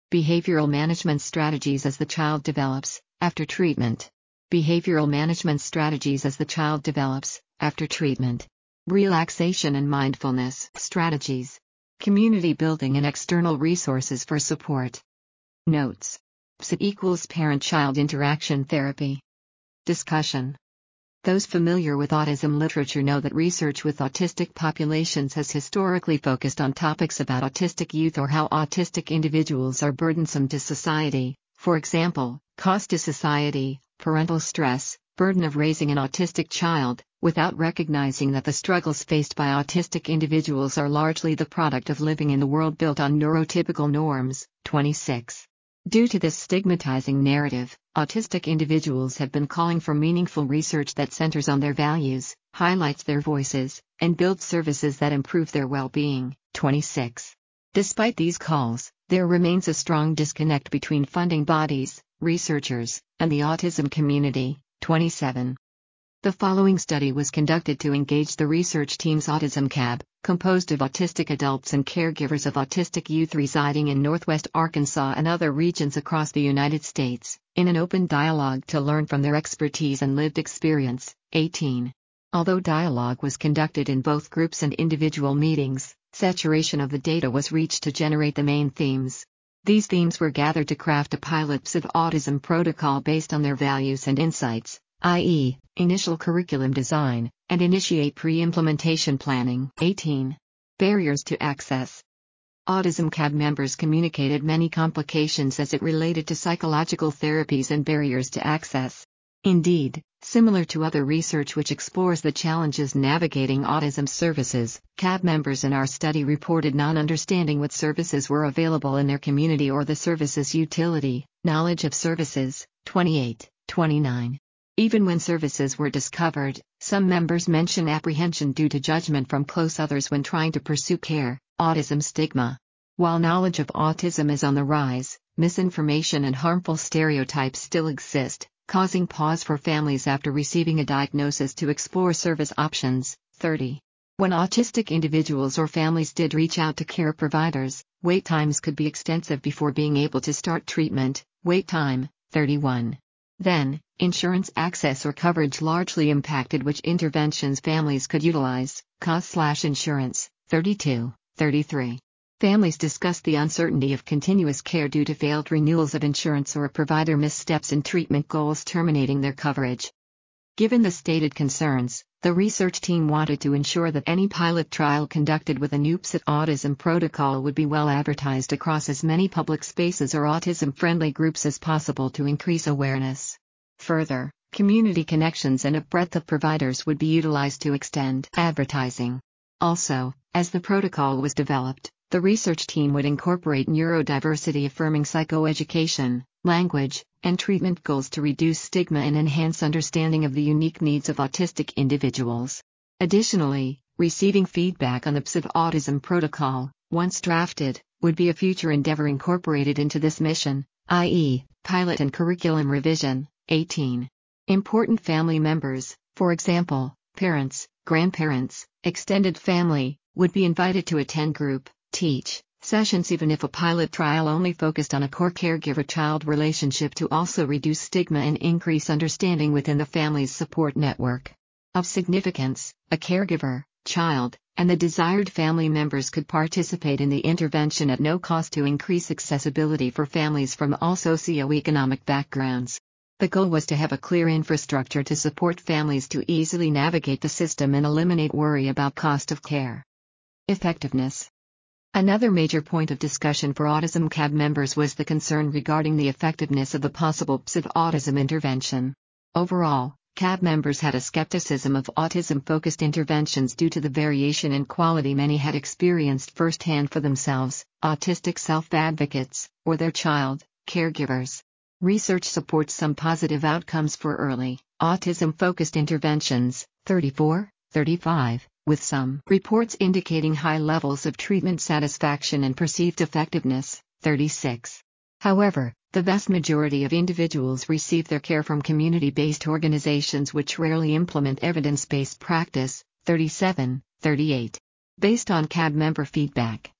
Behavioral management strategies as the child develops, after treatment. Behavioral management strategies as the child develops, after treatment. Relaxation and mindfulness strategies. Community building and external resources for support. Notes. PSIT equals parent-child interaction therapy. Discussion. Those familiar with autism literature know that research with autistic populations has historically focused on topics about autistic youth or how autistic individuals are burdensome to society, for example, cost to society, parental stress, burden of raising an autistic child, without recognizing that the struggles faced by autistic individuals are largely the product of living in a world built on neurotypical norms. 26. Due to this stigmatizing narrative, autistic individuals have been calling for meaningful research that centers on their values, highlights their voices, and builds services that improve their well-being. 26. Despite these calls, there remains a strong disconnect between funding bodies, researchers, and the autism community. 27. The following study was conducted to engage the research team's Autism CAB, composed of autistic adults and caregivers of autistic youth residing in Northwest Arkansas and other regions across the United States, in an open dialogue to learn from their expertise and lived experience. 18. Although dialogue was conducted in both groups and individual meetings, saturation of the data was reached to generate the main themes. These themes were gathered to craft a pilot PSIT autism protocol based on their values and insights, i.e., initial curriculum design, and initiate pre-implementation planning. 18. Barriers to access. Autism CAB members communicated many complications as it related to psychological therapies and barriers to access. Indeed, similar to other research which explores the challenges navigating autism services, CAB members in our study reported non-understanding what services were available in their community or the service's utility, knowledge of services. 28, 29. Even when services were discovered, some members mention apprehension due to judgment from close others when trying to pursue care. Autism stigma. While knowledge of autism is on the rise, misinformation and harmful stereotypes still exist, causing pause for families after receiving a diagnosis to explore service options. 30. When autistic individuals or families did reach out to care providers, wait times could be extensive before being able to start treatment. Wait time. 31. Then, insurance access or coverage largely impacted which interventions families could utilize. Cost/insurance. 32, 33. Families discussed the uncertainty of continuous care due to failed renewals of insurance or provider missteps in treatment goals terminating their coverage. Given the stated concerns, the research team wanted to ensure that any pilot trial conducted with a new PSIT autism protocol would be well advertised across as many public spaces or autism-friendly groups as possible to increase awareness. Further, community connections and a breadth of providers would be utilized to extend advertising. Also, as the protocol was developed, the research team would incorporate neurodiversity-affirming psychoeducation, language, and treatment goals to reduce stigma and enhance understanding of the unique needs of autistic individuals. Additionally, receiving feedback on the PSIT autism protocol, once drafted, would be a future endeavor incorporated into this mission, i.e., pilot and curriculum revision. 18. Important family members, for example, parents, grandparents, extended family, would be invited to attend group, teach sessions even if a pilot trial only focused on a core caregiver-child relationship to also reduce stigma and increase understanding within the family's support network. Of significance, a caregiver, child, and the desired family members could participate in the intervention at no cost to increase accessibility for families from all socioeconomic backgrounds. The goal was to have a clear infrastructure to support families to easily navigate the system and eliminate worry about cost of care. Effectiveness. Another major point of discussion for Autism CAB members was the concern regarding the effectiveness of the possible PSIT autism intervention. Overall, CAB members had a skepticism of autism-focused interventions due to the variation in quality many had experienced firsthand for themselves, autistic self-advocates, or their child, caregivers. Research supports some positive outcomes for early, autism-focused interventions, 34, 35, with some reports indicating high levels of treatment satisfaction and perceived effectiveness, 36. However, the vast majority of individuals receive their care from community-based organizations which rarely implement evidence-based practice, 37, 38. Based on CAB member feedback,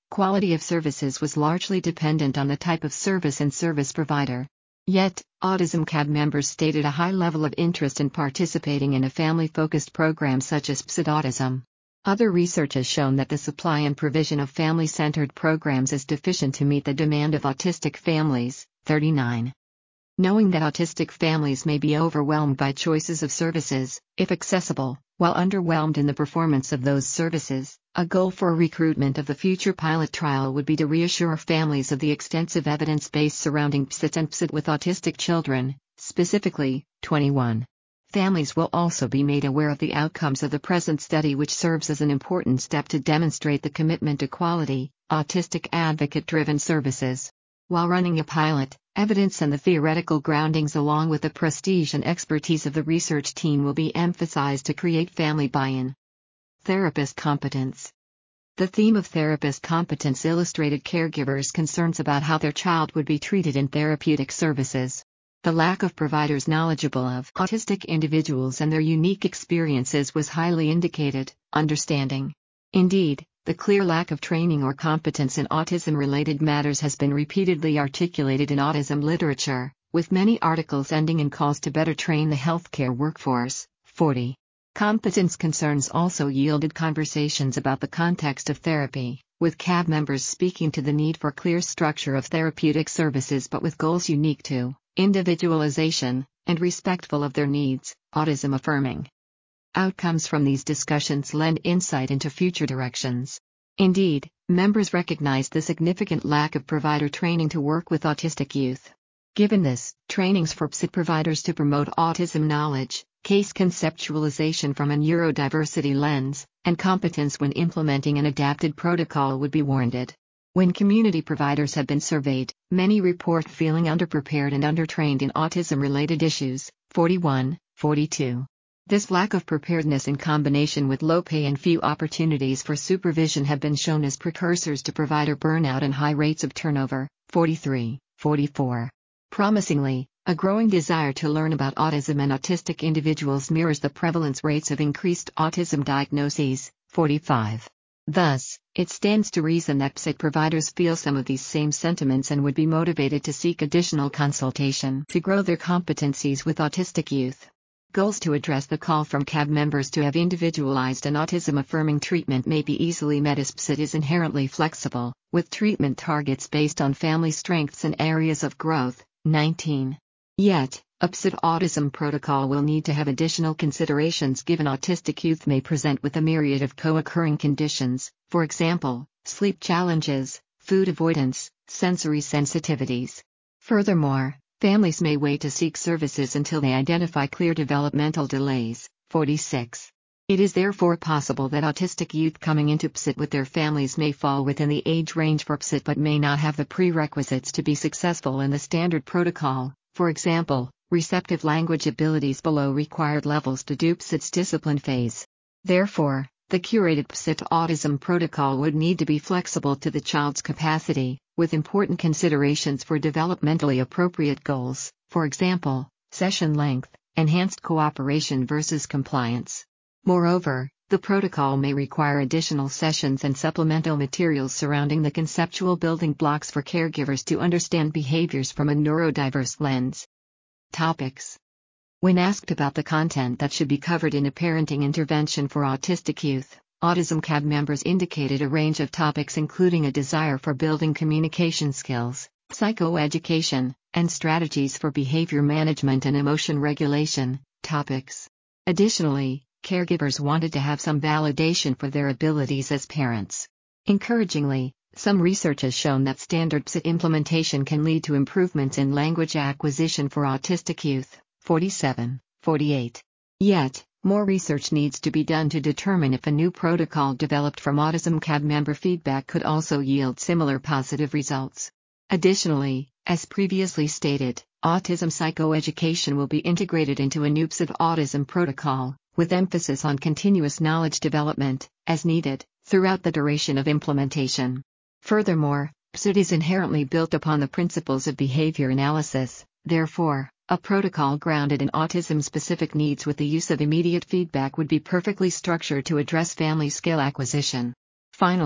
Quality of services was largely dependent on the type of service and service provider. Yet, Autism CAB members stated a high level of interest in participating in a family-focused program such as PSIT Autism. Other research has shown that the supply and provision of family-centered programs is deficient to meet the demand of autistic families. 39. Knowing that autistic families may be overwhelmed by choices of services, if accessible, while underwhelmed in the performance of those services, a goal for recruitment of the future pilot trial would be to reassure families of the extensive evidence base surrounding PSIT and PSIT with autistic children, specifically. 21. Families will also be made aware of the outcomes of the present study, which serves as an important step to demonstrate the commitment to quality, autistic advocate-driven services. While running a pilot, evidence and the theoretical groundings along with the prestige and expertise of the research team will be emphasized to create family buy-in. Therapist competence. The theme of therapist competence illustrated caregivers' concerns about how their child would be treated in therapeutic services. The lack of providers knowledgeable of autistic individuals and their unique experiences was highly indicated. Understanding. Indeed, the clear lack of training or competence in autism-related matters has been repeatedly articulated in autism literature, with many articles ending in calls to better train the healthcare workforce. 40. Competence concerns also yielded conversations about the context of therapy, with CAB members speaking to the need for clear structure of therapeutic services but with goals unique to individualization, and respectful of their needs, autism affirming. Outcomes from these discussions lend insight into future directions. Indeed, members recognized the significant lack of provider training to work with autistic youth. Given this, trainings for PSIT providers to promote autism knowledge, case conceptualization from a neurodiversity lens, and competence when implementing an adapted protocol would be warranted. When community providers have been surveyed, many report feeling underprepared and undertrained in autism-related issues. 41, 42. This lack of preparedness in combination with low pay and few opportunities for supervision have been shown as precursors to provider burnout and high rates of turnover. 43, 44. Promisingly, a growing desire to learn about autism and autistic individuals mirrors the prevalence rates of increased autism diagnoses. 45. Thus, it stands to reason that PSIT providers feel some of these same sentiments and would be motivated to seek additional consultation to grow their competencies with autistic youth. Goals to address the call from CAB members to have individualized and autism-affirming treatment may be easily met as PSIT is inherently flexible, with treatment targets based on family strengths and areas of growth. 19. Yet, a PSIT autism protocol will need to have additional considerations given autistic youth may present with a myriad of co-occurring conditions, for example, sleep challenges, food avoidance, sensory sensitivities. Furthermore, families may wait to seek services until they identify clear developmental delays. 46. It is therefore possible that autistic youth coming into PSIT with their families may fall within the age range for PSIT but may not have the prerequisites to be successful in the standard protocol, for example, receptive language abilities below required levels to do PSIT's discipline phase. Therefore, the curated PSIT autism protocol would need to be flexible to the child's capacity, with important considerations for developmentally appropriate goals, for example, session length, enhanced cooperation versus compliance. Moreover, the protocol may require additional sessions and supplemental materials surrounding the conceptual building blocks for caregivers to understand behaviors from a neurodiverse lens. Topics. When asked about the content that should be covered in a parenting intervention for autistic youth, Autism CAB members indicated a range of topics including a desire for building communication skills, psychoeducation, and strategies for behavior management and emotion regulation. Topics. Additionally, caregivers wanted to have some validation for their abilities as parents. Encouragingly, some research has shown that standard PSIT implementation can lead to improvements in language acquisition for autistic youth. 47, 48. Yet, more research needs to be done to determine if a new protocol developed from Autism CAB member feedback could also yield similar positive results. Additionally, as previously stated, autism psychoeducation will be integrated into a new PSIT autism protocol, with emphasis on continuous knowledge development, as needed, throughout the duration of implementation. Furthermore, PSIT is inherently built upon the principles of behavior analysis. Therefore, a protocol grounded in autism-specific needs with the use of immediate feedback would be perfectly structured to address family skill acquisition. Finally,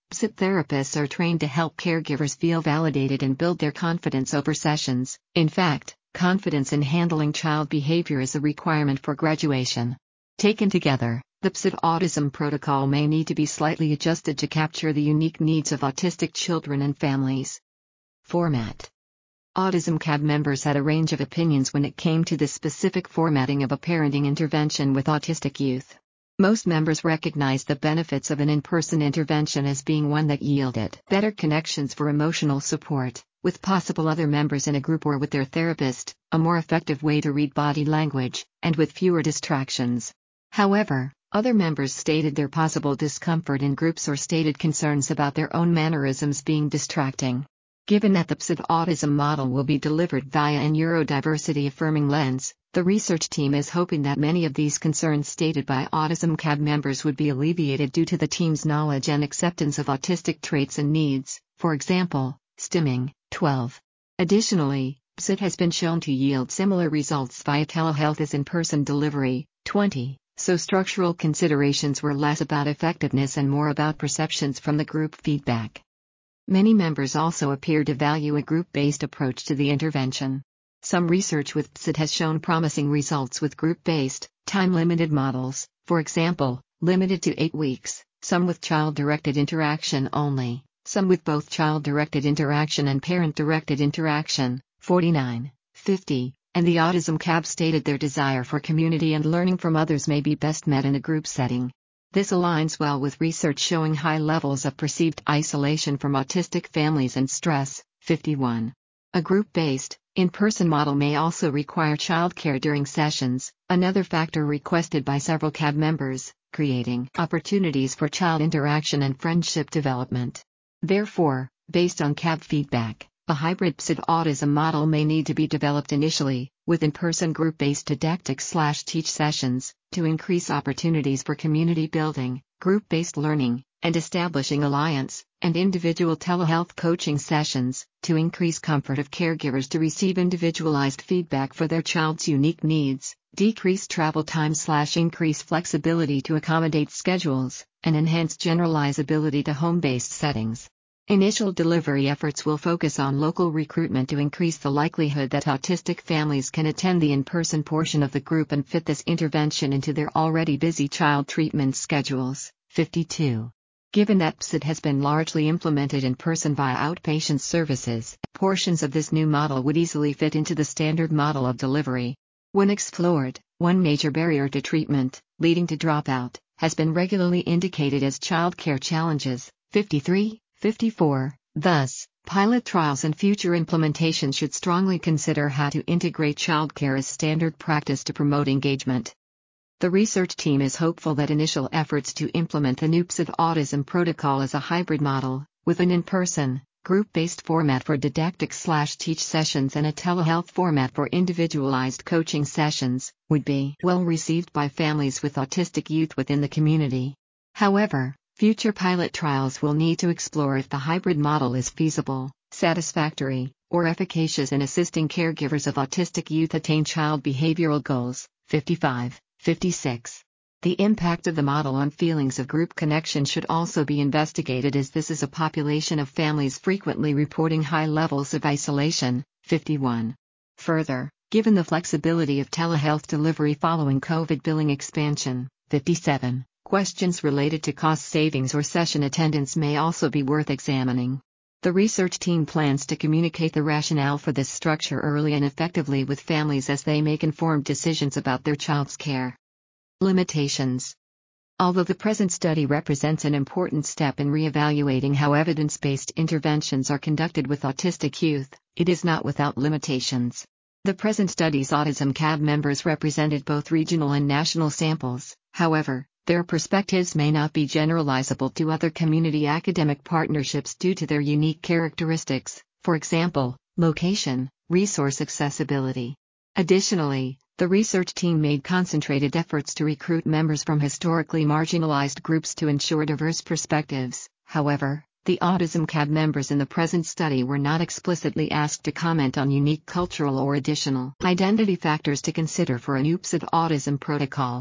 PSIT therapists are trained to help caregivers feel validated and build their confidence over sessions. In fact, confidence in handling child behavior is a requirement for graduation. Taken together, the PSIT autism protocol may need to be slightly adjusted to capture the unique needs of autistic children and families. Format. Autism CAB members had a range of opinions when it came to the specific formatting of a parenting intervention with autistic youth. Most members recognized the benefits of an in-person intervention as being one that yielded better connections for emotional support, with possible other members in a group or with their therapist, a more effective way to read body language, and with fewer distractions. However, other members stated their possible discomfort in groups or stated concerns about their own mannerisms being distracting. Given that the PSIT autism model will be delivered via a neurodiversity-affirming lens, the research team is hoping that many of these concerns stated by autism CAB members would be alleviated due to the team's knowledge and acceptance of autistic traits and needs, for example, stimming. 12. Additionally, PSIT has been shown to yield similar results via telehealth as in-person delivery. 20. So structural considerations were less about effectiveness and more about perceptions from the group feedback. Many members also appear to value a group-based approach to the intervention. Some research with PSIT has shown promising results with group-based, time-limited models, for example, limited to 8 weeks, some with child-directed interaction only, some with both child-directed interaction and parent-directed interaction. 49, 50, and the autism CAB stated their desire for community and learning from others may be best met in a group setting. This aligns well with research showing high levels of perceived isolation from autistic families and stress. 51. A group-based, in-person model may also require childcare during sessions, another factor requested by several CAB members, creating opportunities for child interaction and friendship development. Therefore, based on CAB feedback, a hybrid PSIT autism model may need to be developed initially, with in-person group-based didactic/teach sessions, to increase opportunities for community building, group-based learning, and establishing alliance, and individual telehealth coaching sessions, to increase comfort of caregivers to receive individualized feedback for their child's unique needs, decrease travel time/increase flexibility to accommodate schedules, and enhance generalizability to home-based settings. Initial delivery efforts will focus on local recruitment to increase the likelihood that autistic families can attend the in-person portion of the group and fit this intervention into their already busy child treatment schedules. 52. Given that PSIT has been largely implemented in person via outpatient services, portions of this new model would easily fit into the standard model of delivery. When explored, one major barrier to treatment, leading to dropout, has been regularly indicated as childcare challenges. 53. 54. Thus, pilot trials and future implementation should strongly consider how to integrate childcare as standard practice to promote engagement. The research team is hopeful that initial efforts to implement the new PSIT autism protocol as a hybrid model, with an in-person, group-based format for didactic/teach sessions and a telehealth format for individualized coaching sessions, would be well received by families with autistic youth within the community. However, future pilot trials will need to explore if the hybrid model is feasible, satisfactory, or efficacious in assisting caregivers of autistic youth attain child behavioral goals. 55, 56. The impact of the model on feelings of group connection should also be investigated, as this is a population of families frequently reporting high levels of isolation. 51. Further, given the flexibility of telehealth delivery following COVID billing expansion. 57. Questions related to cost savings or session attendance may also be worth examining. The research team plans to communicate the rationale for this structure early and effectively with families as they make informed decisions about their child's care. Limitations. Although the present study represents an important step in reevaluating how evidence-based interventions are conducted with autistic youth, it is not without limitations. The present study's autism CAB members represented both regional and national samples. However, their perspectives may not be generalizable to other community academic partnerships due to their unique characteristics, for example, location, resource accessibility. Additionally, the research team made concentrated efforts to recruit members from historically marginalized groups to ensure diverse perspectives. However, the autism CAB members in the present study were not explicitly asked to comment on unique cultural or additional identity factors to consider for a new PSIT autism protocol.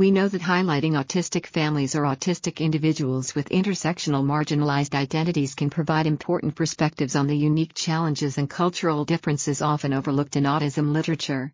We know that highlighting autistic families or autistic individuals with intersectional marginalized identities can provide important perspectives on the unique challenges and cultural differences often overlooked in autism literature.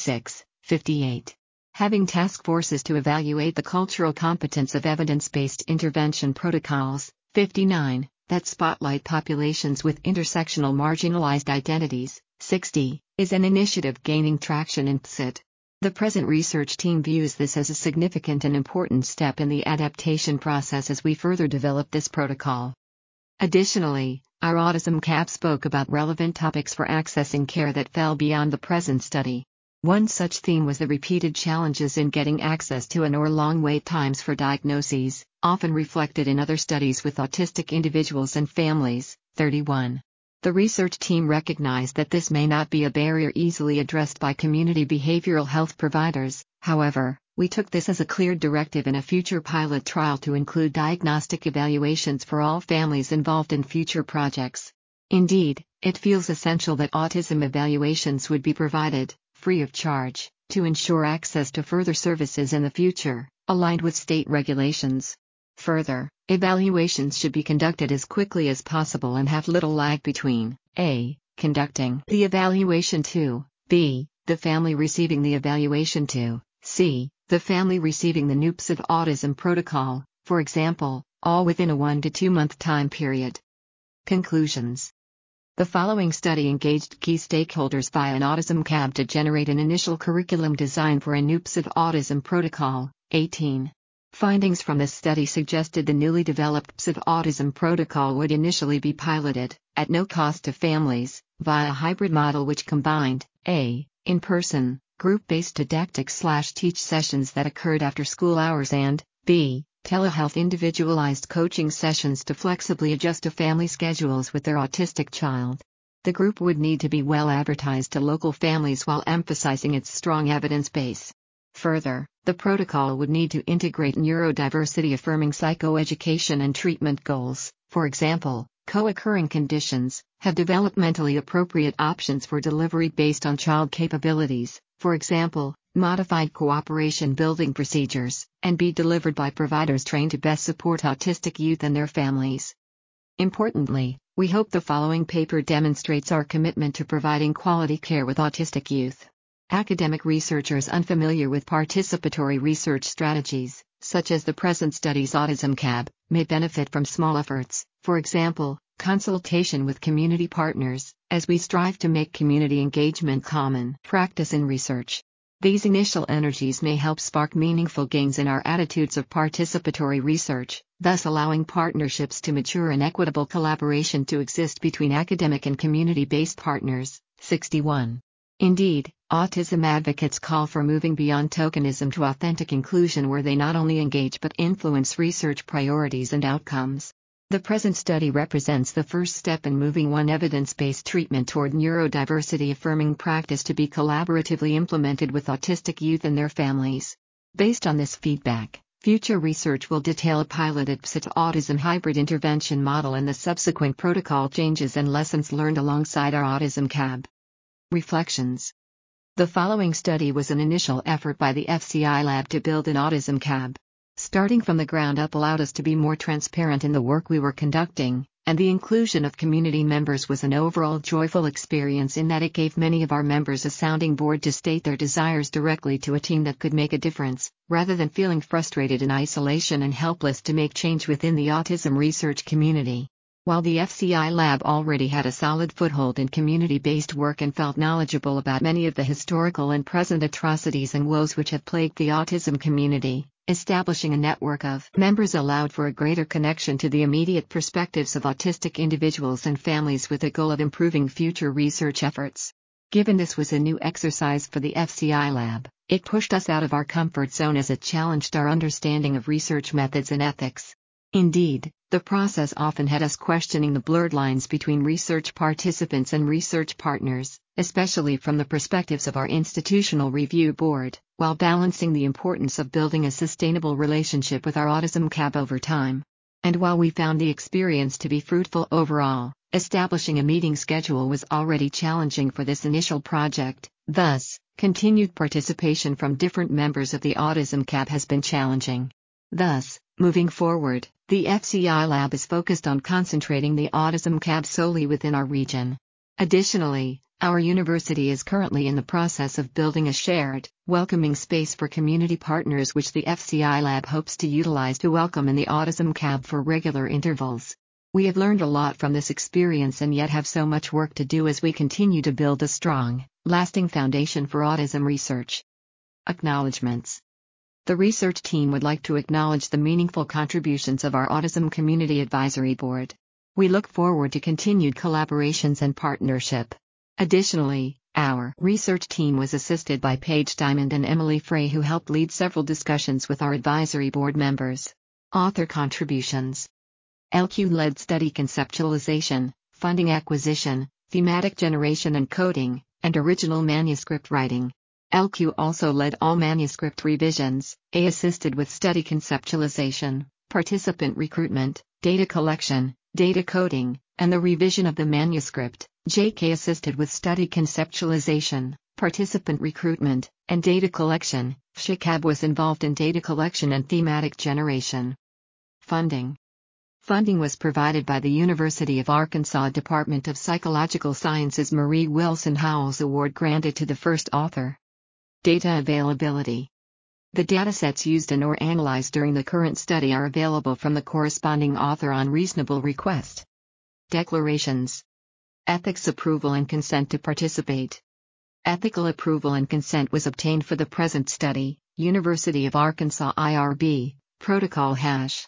36-58. Having task forces to evaluate the cultural competence of evidence-based intervention protocols. 59. That spotlight populations with intersectional marginalized identities. 60. Is an initiative gaining traction in PSIT. The present research team views this as a significant and important step in the adaptation process as we further develop this protocol. Additionally, our Autism CAB spoke about relevant topics for accessing care that fell beyond the present study. One such theme was the repeated challenges in getting access to or long wait times for diagnoses, often reflected in other studies with autistic individuals and families. 31. The research team recognized that this may not be a barrier easily addressed by community behavioral health providers. However, we took this as a clear directive in a future pilot trial to include diagnostic evaluations for all families involved in future projects. Indeed, it feels essential that autism evaluations would be provided, free of charge, to ensure access to further services in the future, aligned with state regulations. Further, evaluations should be conducted as quickly as possible and have little lag between a. conducting the evaluation to b. the family receiving the evaluation to c. the family receiving the new PSIT autism protocol, for example, all within a 1 to 2 month time period. Conclusions. The following study engaged key stakeholders via an Autism CAB to generate an initial curriculum design for a new PSIT autism protocol. 18. Findings from this study suggested the newly developed PSIT autism protocol would initially be piloted, at no cost to families, via a hybrid model which combined a. in-person, group-based didactic/teach sessions that occurred after school hours and b. telehealth individualized coaching sessions to flexibly adjust to family schedules with their autistic child. The group would need to be well advertised to local families while emphasizing its strong evidence base. Further, the protocol would need to integrate neurodiversity affirming psychoeducation and treatment goals, for example, co-occurring conditions, have developmentally appropriate options for delivery based on child capabilities, for example, modified cooperation building procedures, and be delivered by providers trained to best support autistic youth and their families. Importantly, we hope the following paper demonstrates our commitment to providing quality care with autistic youth. Academic researchers unfamiliar with participatory research strategies, such as the present study's Autism CAB, may benefit from small efforts, for example, consultation with community partners, as we strive to make community engagement common practice in research. These initial energies may help spark meaningful gains in our attitudes of participatory research, thus allowing partnerships to mature and equitable collaboration to exist between academic and community-based partners. 61. Indeed, autism advocates call for moving beyond tokenism to authentic inclusion where they not only engage but influence research priorities and outcomes. The present study represents the first step in moving one evidence-based treatment toward neurodiversity affirming practice to be collaboratively implemented with autistic youth and their families. Based on this feedback, future research will detail a piloted PSIT autism hybrid intervention model and the subsequent protocol changes and lessons learned alongside our Autism CAB. Reflections. The following study was an initial effort by the FCI Lab to build an Autism CAB. Starting from the ground up allowed us to be more transparent in the work we were conducting, and the inclusion of community members was an overall joyful experience in that it gave many of our members a sounding board to state their desires directly to a team that could make a difference, rather than feeling frustrated in isolation and helpless to make change within the autism research community. While the FCI Lab already had a solid foothold in community-based work and felt knowledgeable about many of the historical and present atrocities and woes which have plagued the autism community, establishing a network of members allowed for a greater connection to the immediate perspectives of autistic individuals and families with the goal of improving future research efforts. Given this was a new exercise for the FCI Lab, it pushed us out of our comfort zone as it challenged our understanding of research methods and ethics. Indeed, the process often had us questioning the blurred lines between research participants and research partners, especially from the perspectives of our institutional review board, while balancing the importance of building a sustainable relationship with our Autism CAB over time. And while we found the experience to be fruitful overall, establishing a meeting schedule was already challenging for this initial project. Thus, continued participation from different members of the Autism CAB has been challenging. Thus, moving forward, the FCI Lab is focused on concentrating the Autism CAB solely within our region. Additionally, our university is currently in the process of building a shared, welcoming space for community partners which the FCI Lab hopes to utilize to welcome in the Autism CAB for regular intervals. We have learned a lot from this experience and yet have so much work to do as we continue to build a strong, lasting foundation for autism research. Acknowledgements. The research team would like to acknowledge the meaningful contributions of our Autism Community Advisory Board. We look forward to continued collaborations and partnership. Additionally, our research team was assisted by Paige Diamond and Emily Frey, who helped lead several discussions with our advisory board members. Author contributions. LQ led study conceptualization, funding acquisition, thematic generation and coding, and original manuscript writing. LQ also led all manuscript revisions, A assisted with study conceptualization, participant recruitment, data collection, data coding, and the revision of the manuscript. JK assisted with study conceptualization, participant recruitment, and data collection. FCI was involved in data collection and thematic generation. Funding. Funding was provided by the University of Arkansas Department of Psychological Sciences Marie Wilson Howells Award granted to the first author. Data availability. The datasets used and/or analyzed during the current study are available from the corresponding author on reasonable request. Declarations. Ethics approval and consent to participate. Ethical approval and consent was obtained for the present study, University of Arkansas IRB, protocol hash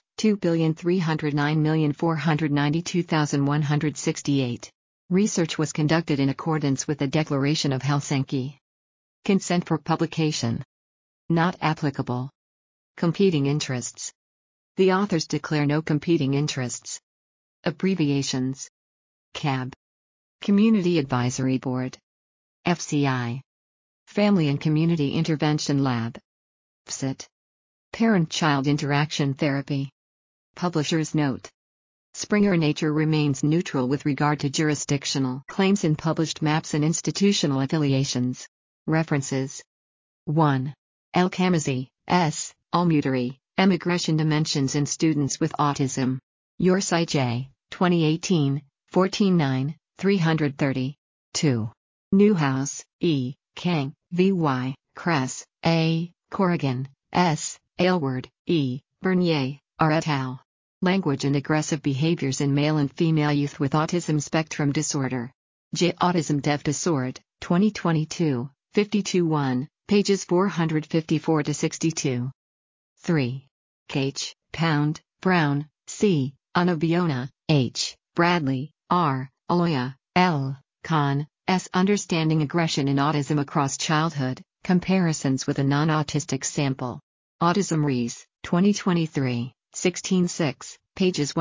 2,309,492,168. Research was conducted in accordance with the Declaration of Helsinki. Consent for publication. Not applicable. Competing interests. The authors declare no competing interests. Abbreviations. CAB. Community Advisory Board. FCI. Family and Community Intervention Lab. FCIT. Parent-Child Interaction Therapy. Publisher's note. Springer Nature remains neutral with regard to jurisdictional claims in published maps and institutional affiliations. References. 1. El Khamisi, S., Almuteri, Emigration Dimensions in Students with Autism. Yorsai J., 2018, 14-9, 330. 2. Newhouse, E., Kang, V.Y., Kress, A., Corrigan, S., Aylward, E., Bernier, R. et al. Language and Aggressive Behaviors in Male and Female Youth with Autism Spectrum Disorder. J. Autism Dev Disorder, 2022, 52-1, pages 454-62. 3. Cage, Pound, Brown, C., Anabiona, H., Bradley, R., Aloya, L., Kahn, S. Understanding Aggression in Autism Across Childhood, Comparisons with a Non-Autistic Sample. Autism Rees, 2023, 16-6, pages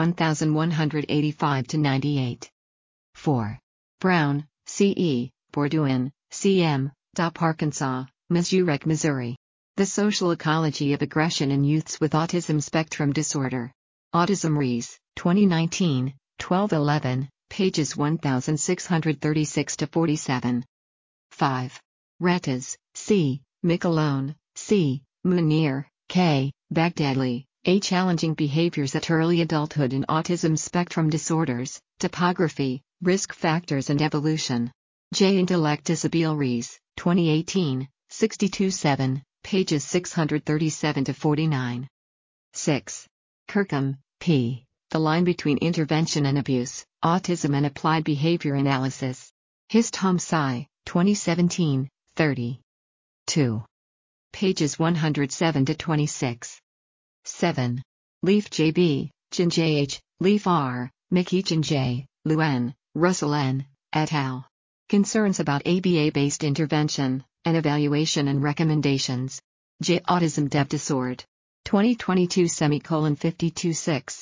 1185-98. 4. Brown, C.E., Bordouin, C.M., DOP Arkansas, Missouri, Missouri. The Social Ecology of Aggression in Youths with Autism Spectrum Disorder. Autism Rees, 2019, 12-11, pages 1636-47. 5. Retas, C., Michelone, C., Munir, K., Baghdadli, A. Challenging Behaviors at Early Adulthood in Autism Spectrum Disorders, Topography, Risk Factors and Evolution. J. Intellect Isabel Rees, 2018, 62-7, pages 637-49. 6. Kirkham, P. The Line Between Intervention and Abuse, Autism and Applied Behavior Analysis. Hist. Hom. Sci., 2017, 30. 2. Pages 107-26. 7. Leaf J.B., Jin J.H., Leaf R., McEachin J., Luen, Russell N., et al. Concerns about ABA-based intervention, and evaluation and recommendations. J. Autism Dev Disorder. 2022 52-6,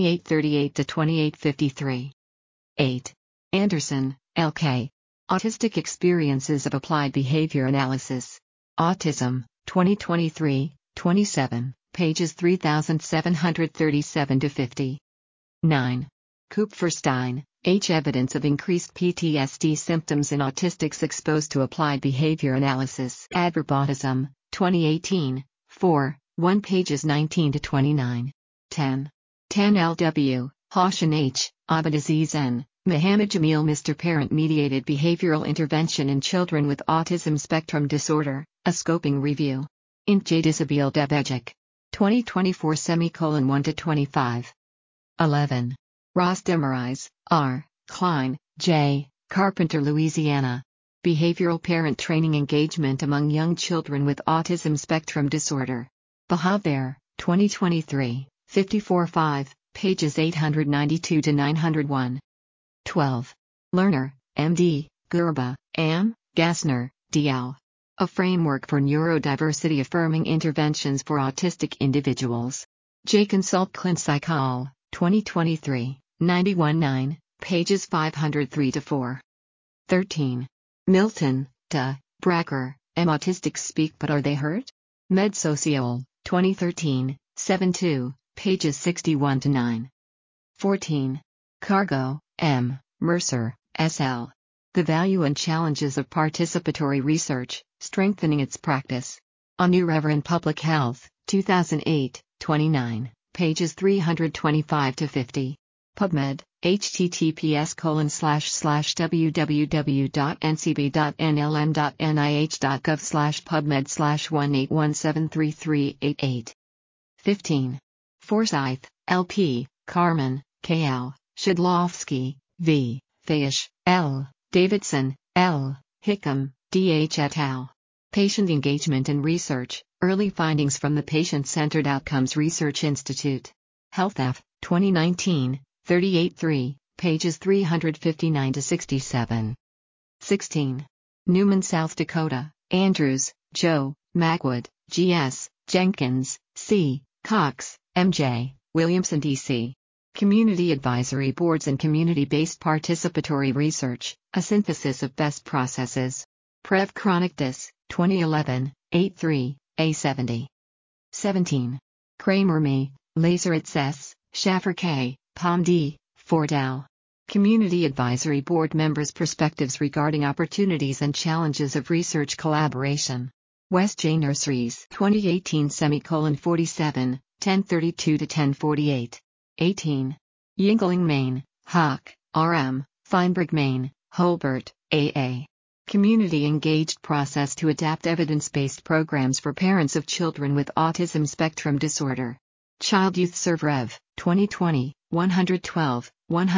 2838-2853. 8. Anderson, L.K. Autistic Experiences of Applied Behavior Analysis. Autism, 2023, 27, pages 3737-50. 9. Kupferstein, Evidence of increased PTSD symptoms in autistics exposed to applied behavior analysis. Adverb Autism, 2018, 4, 1 pages 19 to 29. 10. 10 LW, Hoshin H., Abdulaziz N., Mohammed Jamil Mr. Parent-Mediated Behavioral Intervention in Children with Autism Spectrum Disorder, a Scoping Review. Int J. Disabil Debejic. 2024 1 to 25. 11. Ross Demarize, R., Klein, J., Carpenter, Louisiana. Behavioral Parent Training Engagement Among Young Children with Autism Spectrum Disorder. Bahaver, 2023, 54-5, pages 892 to 901. 12. Lerner, M.D., Gerba, Am, Gassner, D.L. A Framework for Neurodiversity Affirming Interventions for Autistic Individuals. J. Consult ClinPsychol, 2023, 91-9, pages 503 to 4. 13. Milton, D., Bracker, M. Autistics Speak But Are They Hurt? MedSocial, 2013, 7-2, pages 61 to 9. 14. Cargo, M., Mercer, S.L. The Value and Challenges of Participatory Research, Strengthening Its Practice. On New Reverend Public Health, 2008, 29, pages 325 to 50. PubMed, https://www.ncbi.nlm.nih.gov/pubmed/181733888. 15. Forsyth, L.P., Carmen, K.L., Shidlovsky, V., Fayesh, L., Davidson, L., Hickam, D.H. et al. Patient Engagement and Research, Early Findings from the Patient-Centered Outcomes Research Institute. HealthF, 2019, 38-3, pages 359 to 67. 16. Newman, South Dakota, Andrews, Joe, Magwood, G.S., Jenkins, C., Cox, M.J., Williamson, D.C. Community Advisory Boards and Community-Based Participatory Research, a Synthesis of Best Processes. Prev Chronicdis, 2011, 8-3, A70. 17. Kramer, M., Lazaritz S., Schaffer K., Palm D., Ford Al. Community Advisory Board Members' Perspectives Regarding Opportunities and Challenges of Research Collaboration. West J. Nurseries, 2018 47, 1032 to 1048. 18. Yingling, Maine, Hock, R.M., Feinberg, Maine, Holbert, A.A. Community Engaged Process to Adapt Evidence-Based Programs for Parents of Children with Autism Spectrum Disorder. Child Youth Serve Rev, 2020, 112,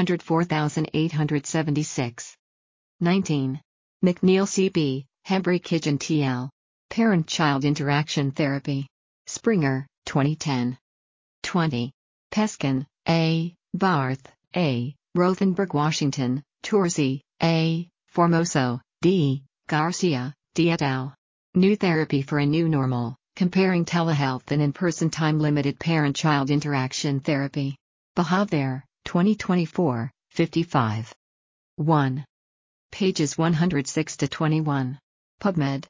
104,876. 19. McNeil, C.B., Hembry, Kidgen, T.L. Parent-Child Interaction Therapy. Springer, 2010. 20. Peskin, A., Barth, A., Rothenberg, Washington, Torsi, A., Formoso, D., Garcia, D. et al. New Therapy for a New Normal, Comparing Telehealth and In-Person Time-Limited Parent-Child Interaction Therapy. Bahaver, 2024, 55. 1. Pages 106 to 21. PubMed,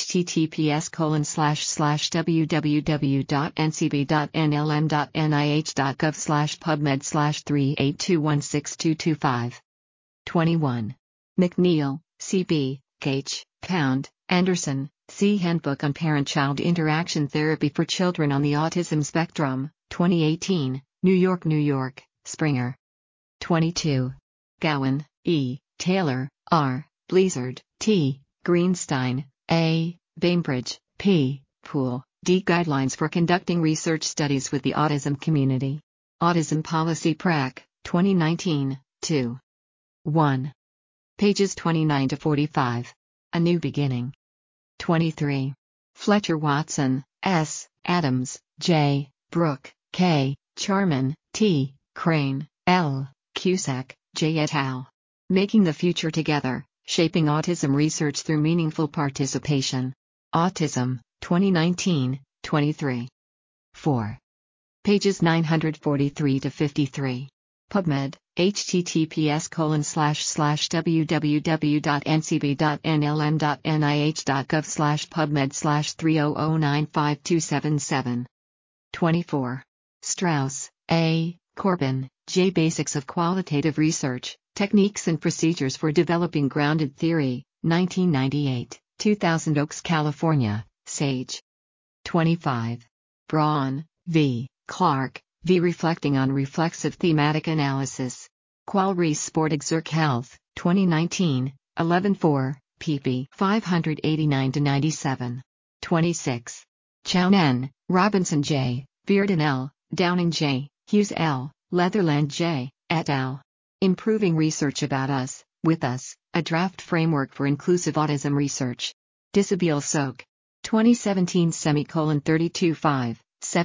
https://www.ncbi.nlm.nih.gov/pubmed/382162225. 21. McNeil, C.B., H., Pound, Anderson, C. Handbook on Parent-Child Interaction Therapy for Children on the Autism Spectrum, 2018, New York, New York, Springer. 22. Gowan, E., Taylor, R., Blizzard, T., Greenstein, A., Bainbridge, P., Poole, D. Guidelines for Conducting Research Studies with the Autism Community. Autism Policy Prac, 2019, 2. 1. Pages 29 to 45. A New Beginning. 23. Fletcher, Watson, S., Adams, J., Brooke, K., Charman, T., Crane, L., Cusack, J. et al. Making the Future Together, Shaping Autism Research Through Meaningful Participation. Autism, 2019, 23. 4. Pages 943 to 53. PubMed, https://www.ncbi.nlm.nih.gov/pubmed/300952777. 24. Strauss, A., Corbin, J. Basics of Qualitative Research, Techniques and Procedures for Developing Grounded Theory, 1998, 2000 Oaks, California, Sage. 25. Braun, V., Clark, V. Reflecting on Reflexive Thematic Analysis. Qualres Sport Exerc Health, 2019, 11-4, pp. 589-97. 26. Chown N., Robinson J., Bearden L., Downing J., Hughes L., Leatherland J., et al. Improving Research About Us, With Us, a Draft Framework for Inclusive Autism Research. Disabille Soc. 2017 32-5,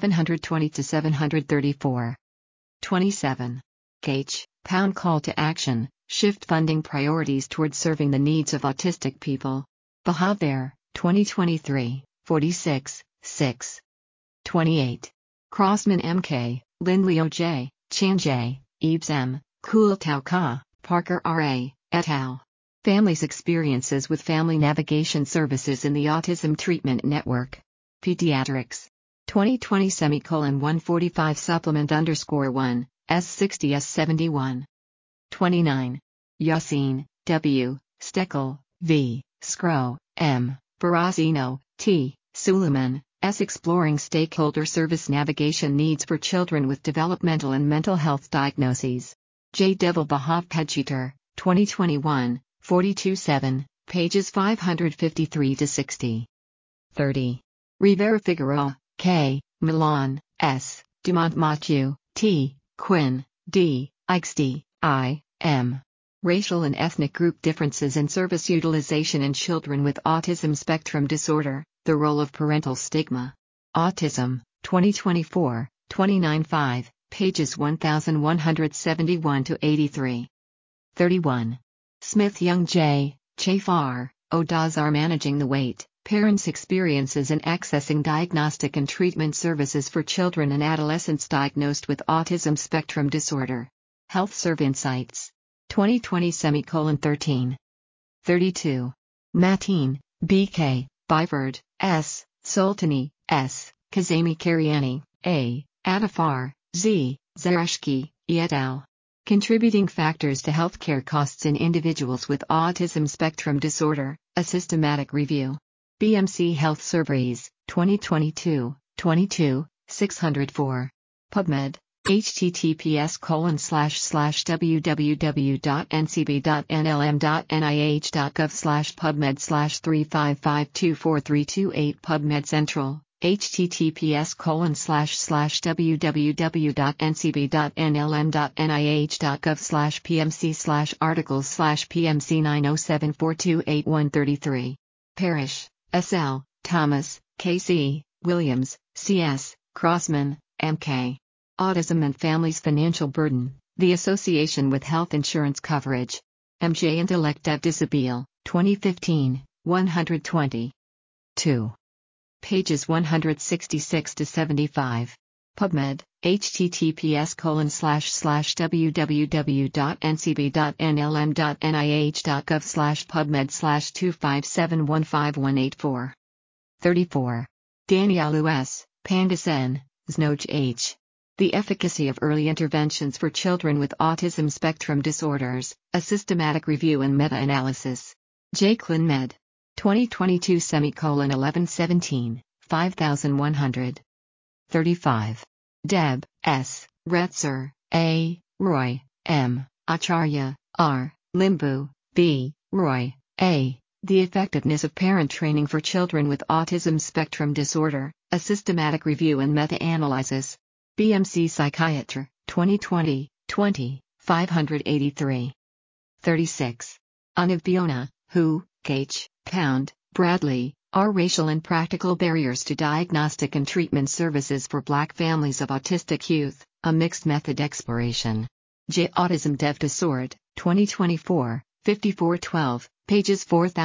720-734. 27. Gage, Pound Call to Action, Shift Funding Priorities Toward Serving the Needs of Autistic People. Behavior, 2023, 46, 6. 28. Crossman M.K., Lindley O.J., Chan J., Eves M., Kultau Ka, Parker R.A., et al. Families' Experiences with Family Navigation Services in the Autism Treatment Network. Pediatrics. 2020 145 supplement _1, S60 S71. 29. Yassine, W., Steckel, V., Scrow, M., Barazino, T., Suleiman, S. Exploring Stakeholder Service Navigation Needs for Children with Developmental and Mental Health Diagnoses. J. Devil Bahav Pedcheater, 2021, 42-7, pages 553-60. 30. Rivera Figueroa, K., Milan, S., Dumont Mathieu, T., Quinn, D., Ikes D., I., M. Racial and Ethnic Group Differences in Service Utilization in Children with Autism Spectrum Disorder, The Role of Parental Stigma. Autism, 2024, 29-5, pages 1171-83. 31. Smith Young J., Chafe R., Odazar Managing the Weight, Parents' Experiences in Accessing Diagnostic and Treatment Services for Children and Adolescents Diagnosed with Autism Spectrum Disorder. HealthServe Insights. 2020 13. 32. Mateen, B.K., Byford, S., Soltani, S., Kazemi Kariani, A., Adafar, Z., Zareshki, et al. Contributing Factors to Healthcare Costs in Individuals with Autism Spectrum Disorder, a Systematic Review. BMC Health Surveys, 2022, 22, 604. PubMed. https://www.ncb.nlm.nih.gov/pubmed/355243228 PubMed Central. https://www.ncb.nlm.nih.gov/pmc/articles/pmc907428133. Parrish, S.L., Thomas, K.C., Williams, C.S., Crossman, M.K. Autism and Families' Financial Burden, The Association with Health Insurance Coverage. MJ Intellect at Disabille, 2015, 120. 2. Pages 166-75. PubMed, https://www.ncb.nlm.nih.gov/pubmed/257151884. 34. Danielou S., Pandis N., Znoj H. The Efficacy of Early Interventions for Children with Autism Spectrum Disorders, a Systematic Review and Meta-Analysis. J. ClinMed. 2022 11-17, 5100. 35. Deb, S., Retzer, A., Roy, M., Acharya, R., Limbu, B., Roy, A. The Effectiveness of Parent Training for Children with Autism Spectrum Disorder, a Systematic Review and Meta-Analysis. BMC Psychiatry, 2020, 20, 583. 36. Anivbiona, Hu, Gage, Pound, Bradley, R. Racial and Practical Barriers to Diagnostic and Treatment Services for Black Families of Autistic Youth, a Mixed Method Exploration. J. Autism Dev Desort, 2024, 5412, pages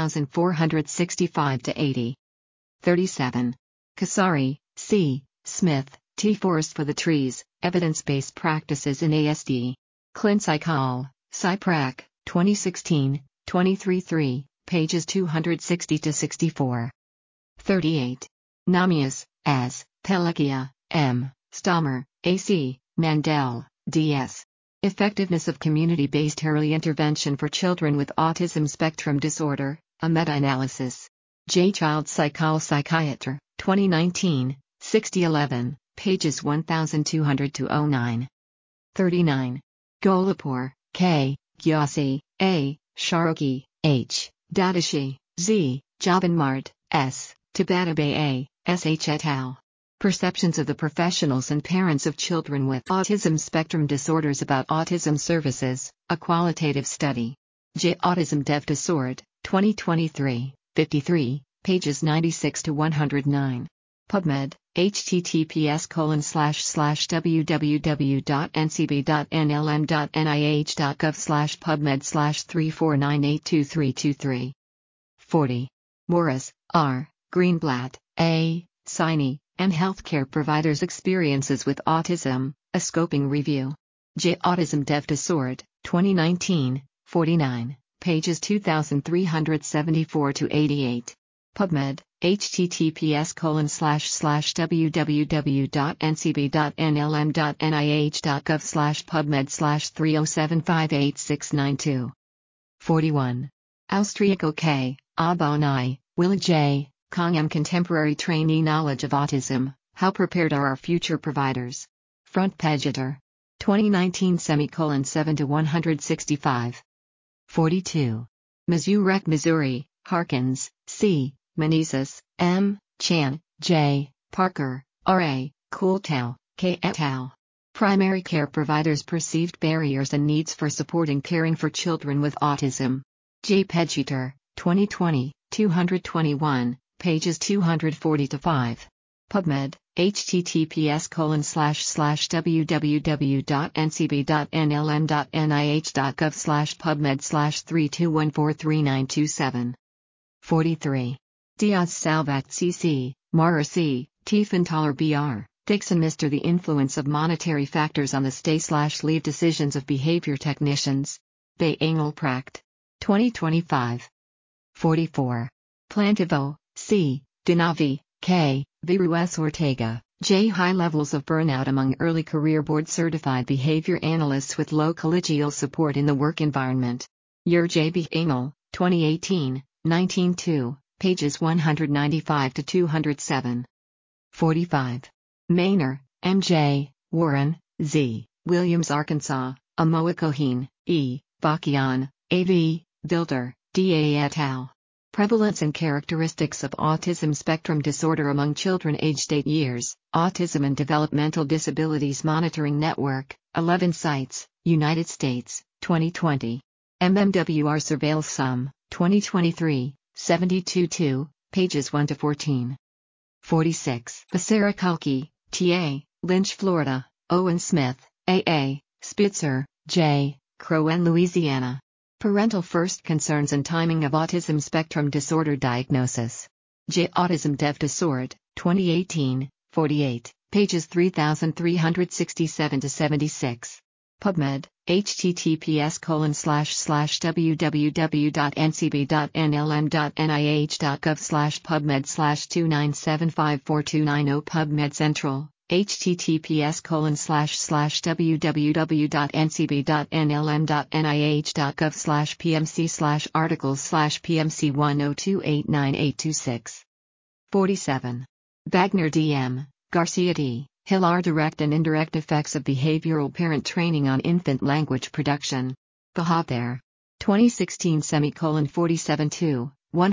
4465-80. 37. Kasari, C., Smith, T. Forest for the Trees, Evidence-Based Practices in ASD. ClinPsychol, Psyprac, 2016, 23-3, pages 260-64. 38. Namias, S., Pelagia, M., Stammer, A.C., Mandel, DS. Effectiveness of community-based early intervention for children with autism spectrum disorder, a meta-analysis. J. Child Psychiatr, 2019, 6011, pages 1200-09. 39. Golapur, K., Gyasi, A., Sharoki, H., Dadashi, Z., Jabanmart, S., Tabatabai A., S.H. et al. Perceptions of the Professionals and Parents of Children with Autism Spectrum Disorders about Autism Services, a Qualitative Study. J. Autism Dev Disord, 2023, 53, pages 96-109. PubMed, https://www.ncbi.nlm.nih.gov/pubmed/349822323. 40. Morris, R., Greenblatt, A., Siney, and Healthcare Providers' Experiences with Autism, a Scoping Review. J. Autism Dev Disord, 2019, 49, pages 2374-88. PubMed, https://www.ncbi.nlm.nih.gov/pubmed/307586992. 41. Austriaco K., Abonai, Willa J., Kong M. Contemporary Trainee Knowledge of Autism, How Prepared Are Our Future Providers? Front Pageator. 2019 7-165. 42. Mizzou-Rec Missouri, Harkins, C., Menezes, M., Chan, J., Parker, R.A., Coulthau, K. et al. Primary Care Providers' Perceived Barriers and Needs for Supporting Caring for Children with Autism. J. Pageator, 2020, 221, pages 240-5. PubMed, https://www.ncbi.nlm.nih.gov/pubmed/3214397. 43. Diaz Salvat CC, Maurer C., Tiefenthaler Br., Dixon Mr. The Influence of Monetary Factors on the Stay/Leave Decisions of Behavior Technicians. Bay Engelpracht. 2025. 44. Plantivo, C., Dinavi, K., Viru S. Ortega, J. High levels of burnout among early career board-certified behavior analysts with low collegial support in the work environment. Yer J. B. Engel, 2018, 19-2, pages 195-207. 45. Maynor, M.J., Warren, Z., Williams, Arkansas, Amoa Cohen, E., Bakian, A.V., Bilder, D.A. et al. Prevalence and Characteristics of Autism Spectrum Disorder Among Children Aged 8 Years, Autism and Developmental Disabilities Monitoring Network, 11 sites, United States, 2020. MMWR Surveil Sum, 2023, 72-2, pages 1-14. 46. Becerra Kulke, T.A., Lynch, Florida, Owen Smith, A.A., Spitzer, J., Crowen, Louisiana. Parental First Concerns and Timing of Autism Spectrum Disorder Diagnosis. J. Autism Dev Disord, 2018, 48, pages 3367-76. PubMed, https://www.ncbi.nlm.nih.gov/pubmed/297542990. PubMed Central, https://www.ncbi.nlm.nih.gov/pmc/articles/pmc102898626. 47. Wagner D.M., Garcia D., Hilar Direct and Indirect Effects of Behavioral Parent Training on Infant Language Production. Behavior. 2016 47-2,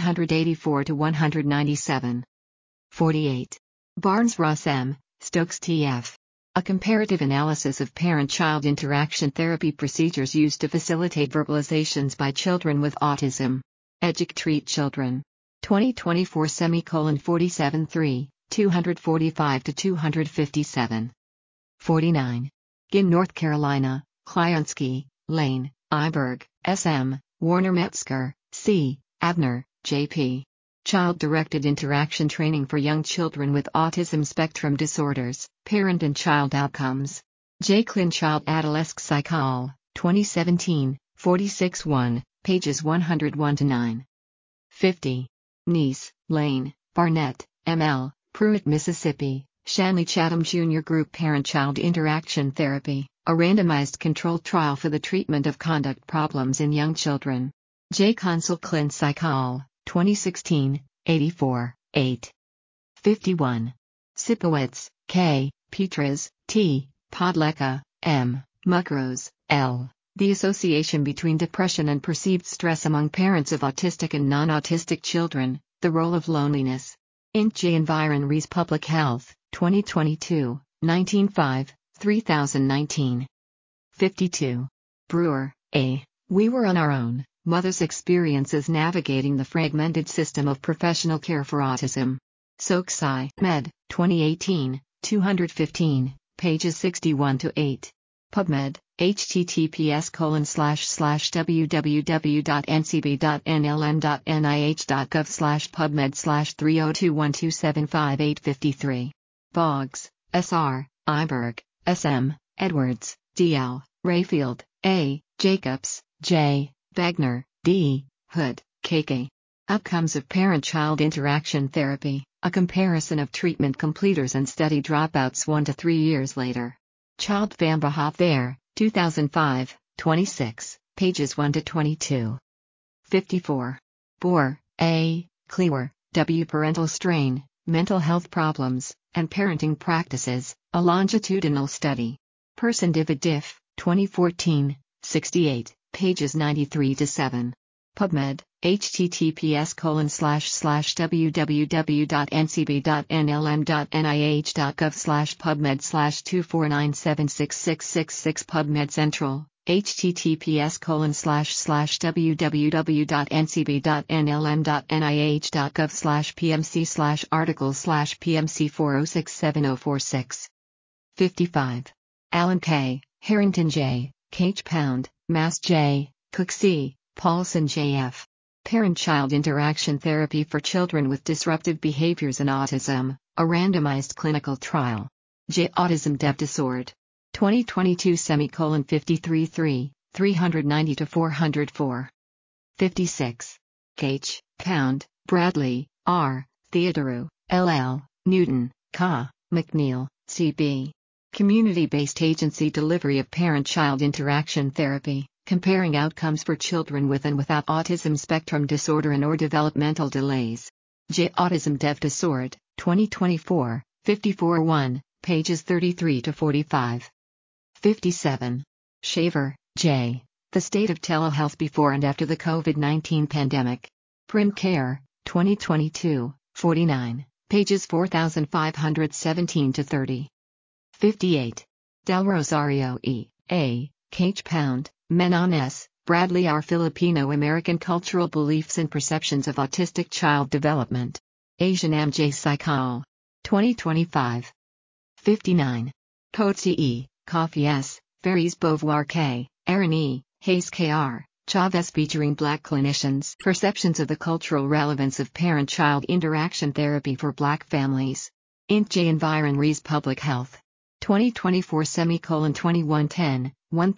184-197. 48. Barnes Ross M., Stokes T.F. A Comparative Analysis of Parent-Child Interaction Therapy Procedures Used to Facilitate Verbalizations by Children with Autism. Treat Children. 2024 47-3, 245-257. 49. Ginn, North Carolina, Klionsky, Lane, Iberg, S.M., Warner Metzger, C., Abner, J.P. Child-Directed Interaction Training for Young Children with Autism Spectrum Disorders, Parent and Child Outcomes. J. Klin Child Adolescent Psychol, 2017, 46-1, pages 101-9. 50. Neese, Lane, Barnett, M.L., Pruitt, Mississippi, Shanley Chatham Jr. Group Parent-Child Interaction Therapy, a randomized controlled trial for the treatment of conduct problems in young children. J. Consul Clin Psychol, 2016, 84, 8. 51. Sipowicz, K., Petras, T., Podleka, M., Muckrose, L. The association between depression and perceived stress among parents of autistic and non-autistic children, the role of loneliness. Int. J. Environ Rees Public Health, 2022, 19.5, 3019. 52. Brewer, A. We Were on Our Own, Mothers' Experiences Navigating the Fragmented System of Professional Care for Autism. Soc Med, 2018, 215, pages 61-8. PubMed, https://www.ncbi.nlm.nih.gov/pubmed/30212755853. Boggs, S.R., Iberg, S.M., Edwards, D.L., Rayfield, A., Jacobs, J., Wagner, D., Hood, K.K. Outcomes of Parent-Child Interaction Therapy, a comparison of treatment completers and study dropouts 1 to 3 years later. Child van Behoff 2005, 26, pages 1-22. 54. Boer, A., Clewer, W. Parental Strain, Mental Health Problems, and Parenting Practices, a Longitudinal Study. Person Divid Diff, 2014, 68, pages 93-7. PubMed, https://www.ncbi.nlm.nih.gov/pubmed/249766666 PubMed Central, https://www.ncbi.nlm.nih.gov/pmc/articles/pmc406746. 55. Allen K., Harrington J., Cage Pound, Mass J., Cook C., Paulson J.F. Parent-Child Interaction Therapy for Children with Disruptive Behaviors and Autism, a randomized clinical trial. J. Autism Dev Disord. 2022 53-3, 390-404. 56. Cage, Pound, Bradley, R., Theodorou, L.L., Newton, Ka, McNeil, C.B. Community-based agency delivery of parent-child interaction therapy, comparing outcomes for children with and without autism spectrum disorder and/or developmental delays. J. Autism Dev Disord, 2024, 54-1, pages 33-45. 57. Shaver, J. The State of Telehealth Before and After the COVID-19 Pandemic. Print Care, 2022, 49, pages 4517-30. 58. Del Rosario E. A., Cage Pound, Menon S., Bradley R. Filipino-American Cultural Beliefs and Perceptions of Autistic Child Development. Asian MJ Psychol. 2025. 59. Coates E., Coffey S., Ferries Beauvoir K., Aaron E., Hayes K.R., Chavez featuring Black clinicians. Perceptions of the cultural relevance of parent-child interaction therapy for Black families. Int. J. Environ Rees Public Health. 2024-2110,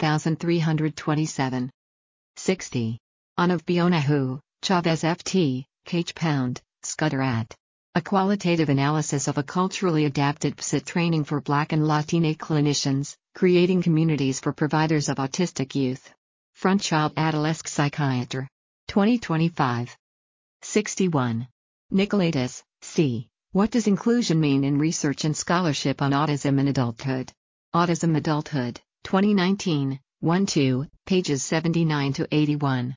1327. 60. Anav Bionahu, Chavez F.T., Cage Pound, Scudder at. A qualitative analysis of a culturally adapted PSIT training for Black and Latina clinicians, creating communities for providers of autistic youth. Front Child Adolescent Psychiatry. 2025. 61. Nicolaitis, C. What does inclusion mean in research and scholarship on autism in adulthood? Autism Adulthood, 2019, 1-2, pages 79-81.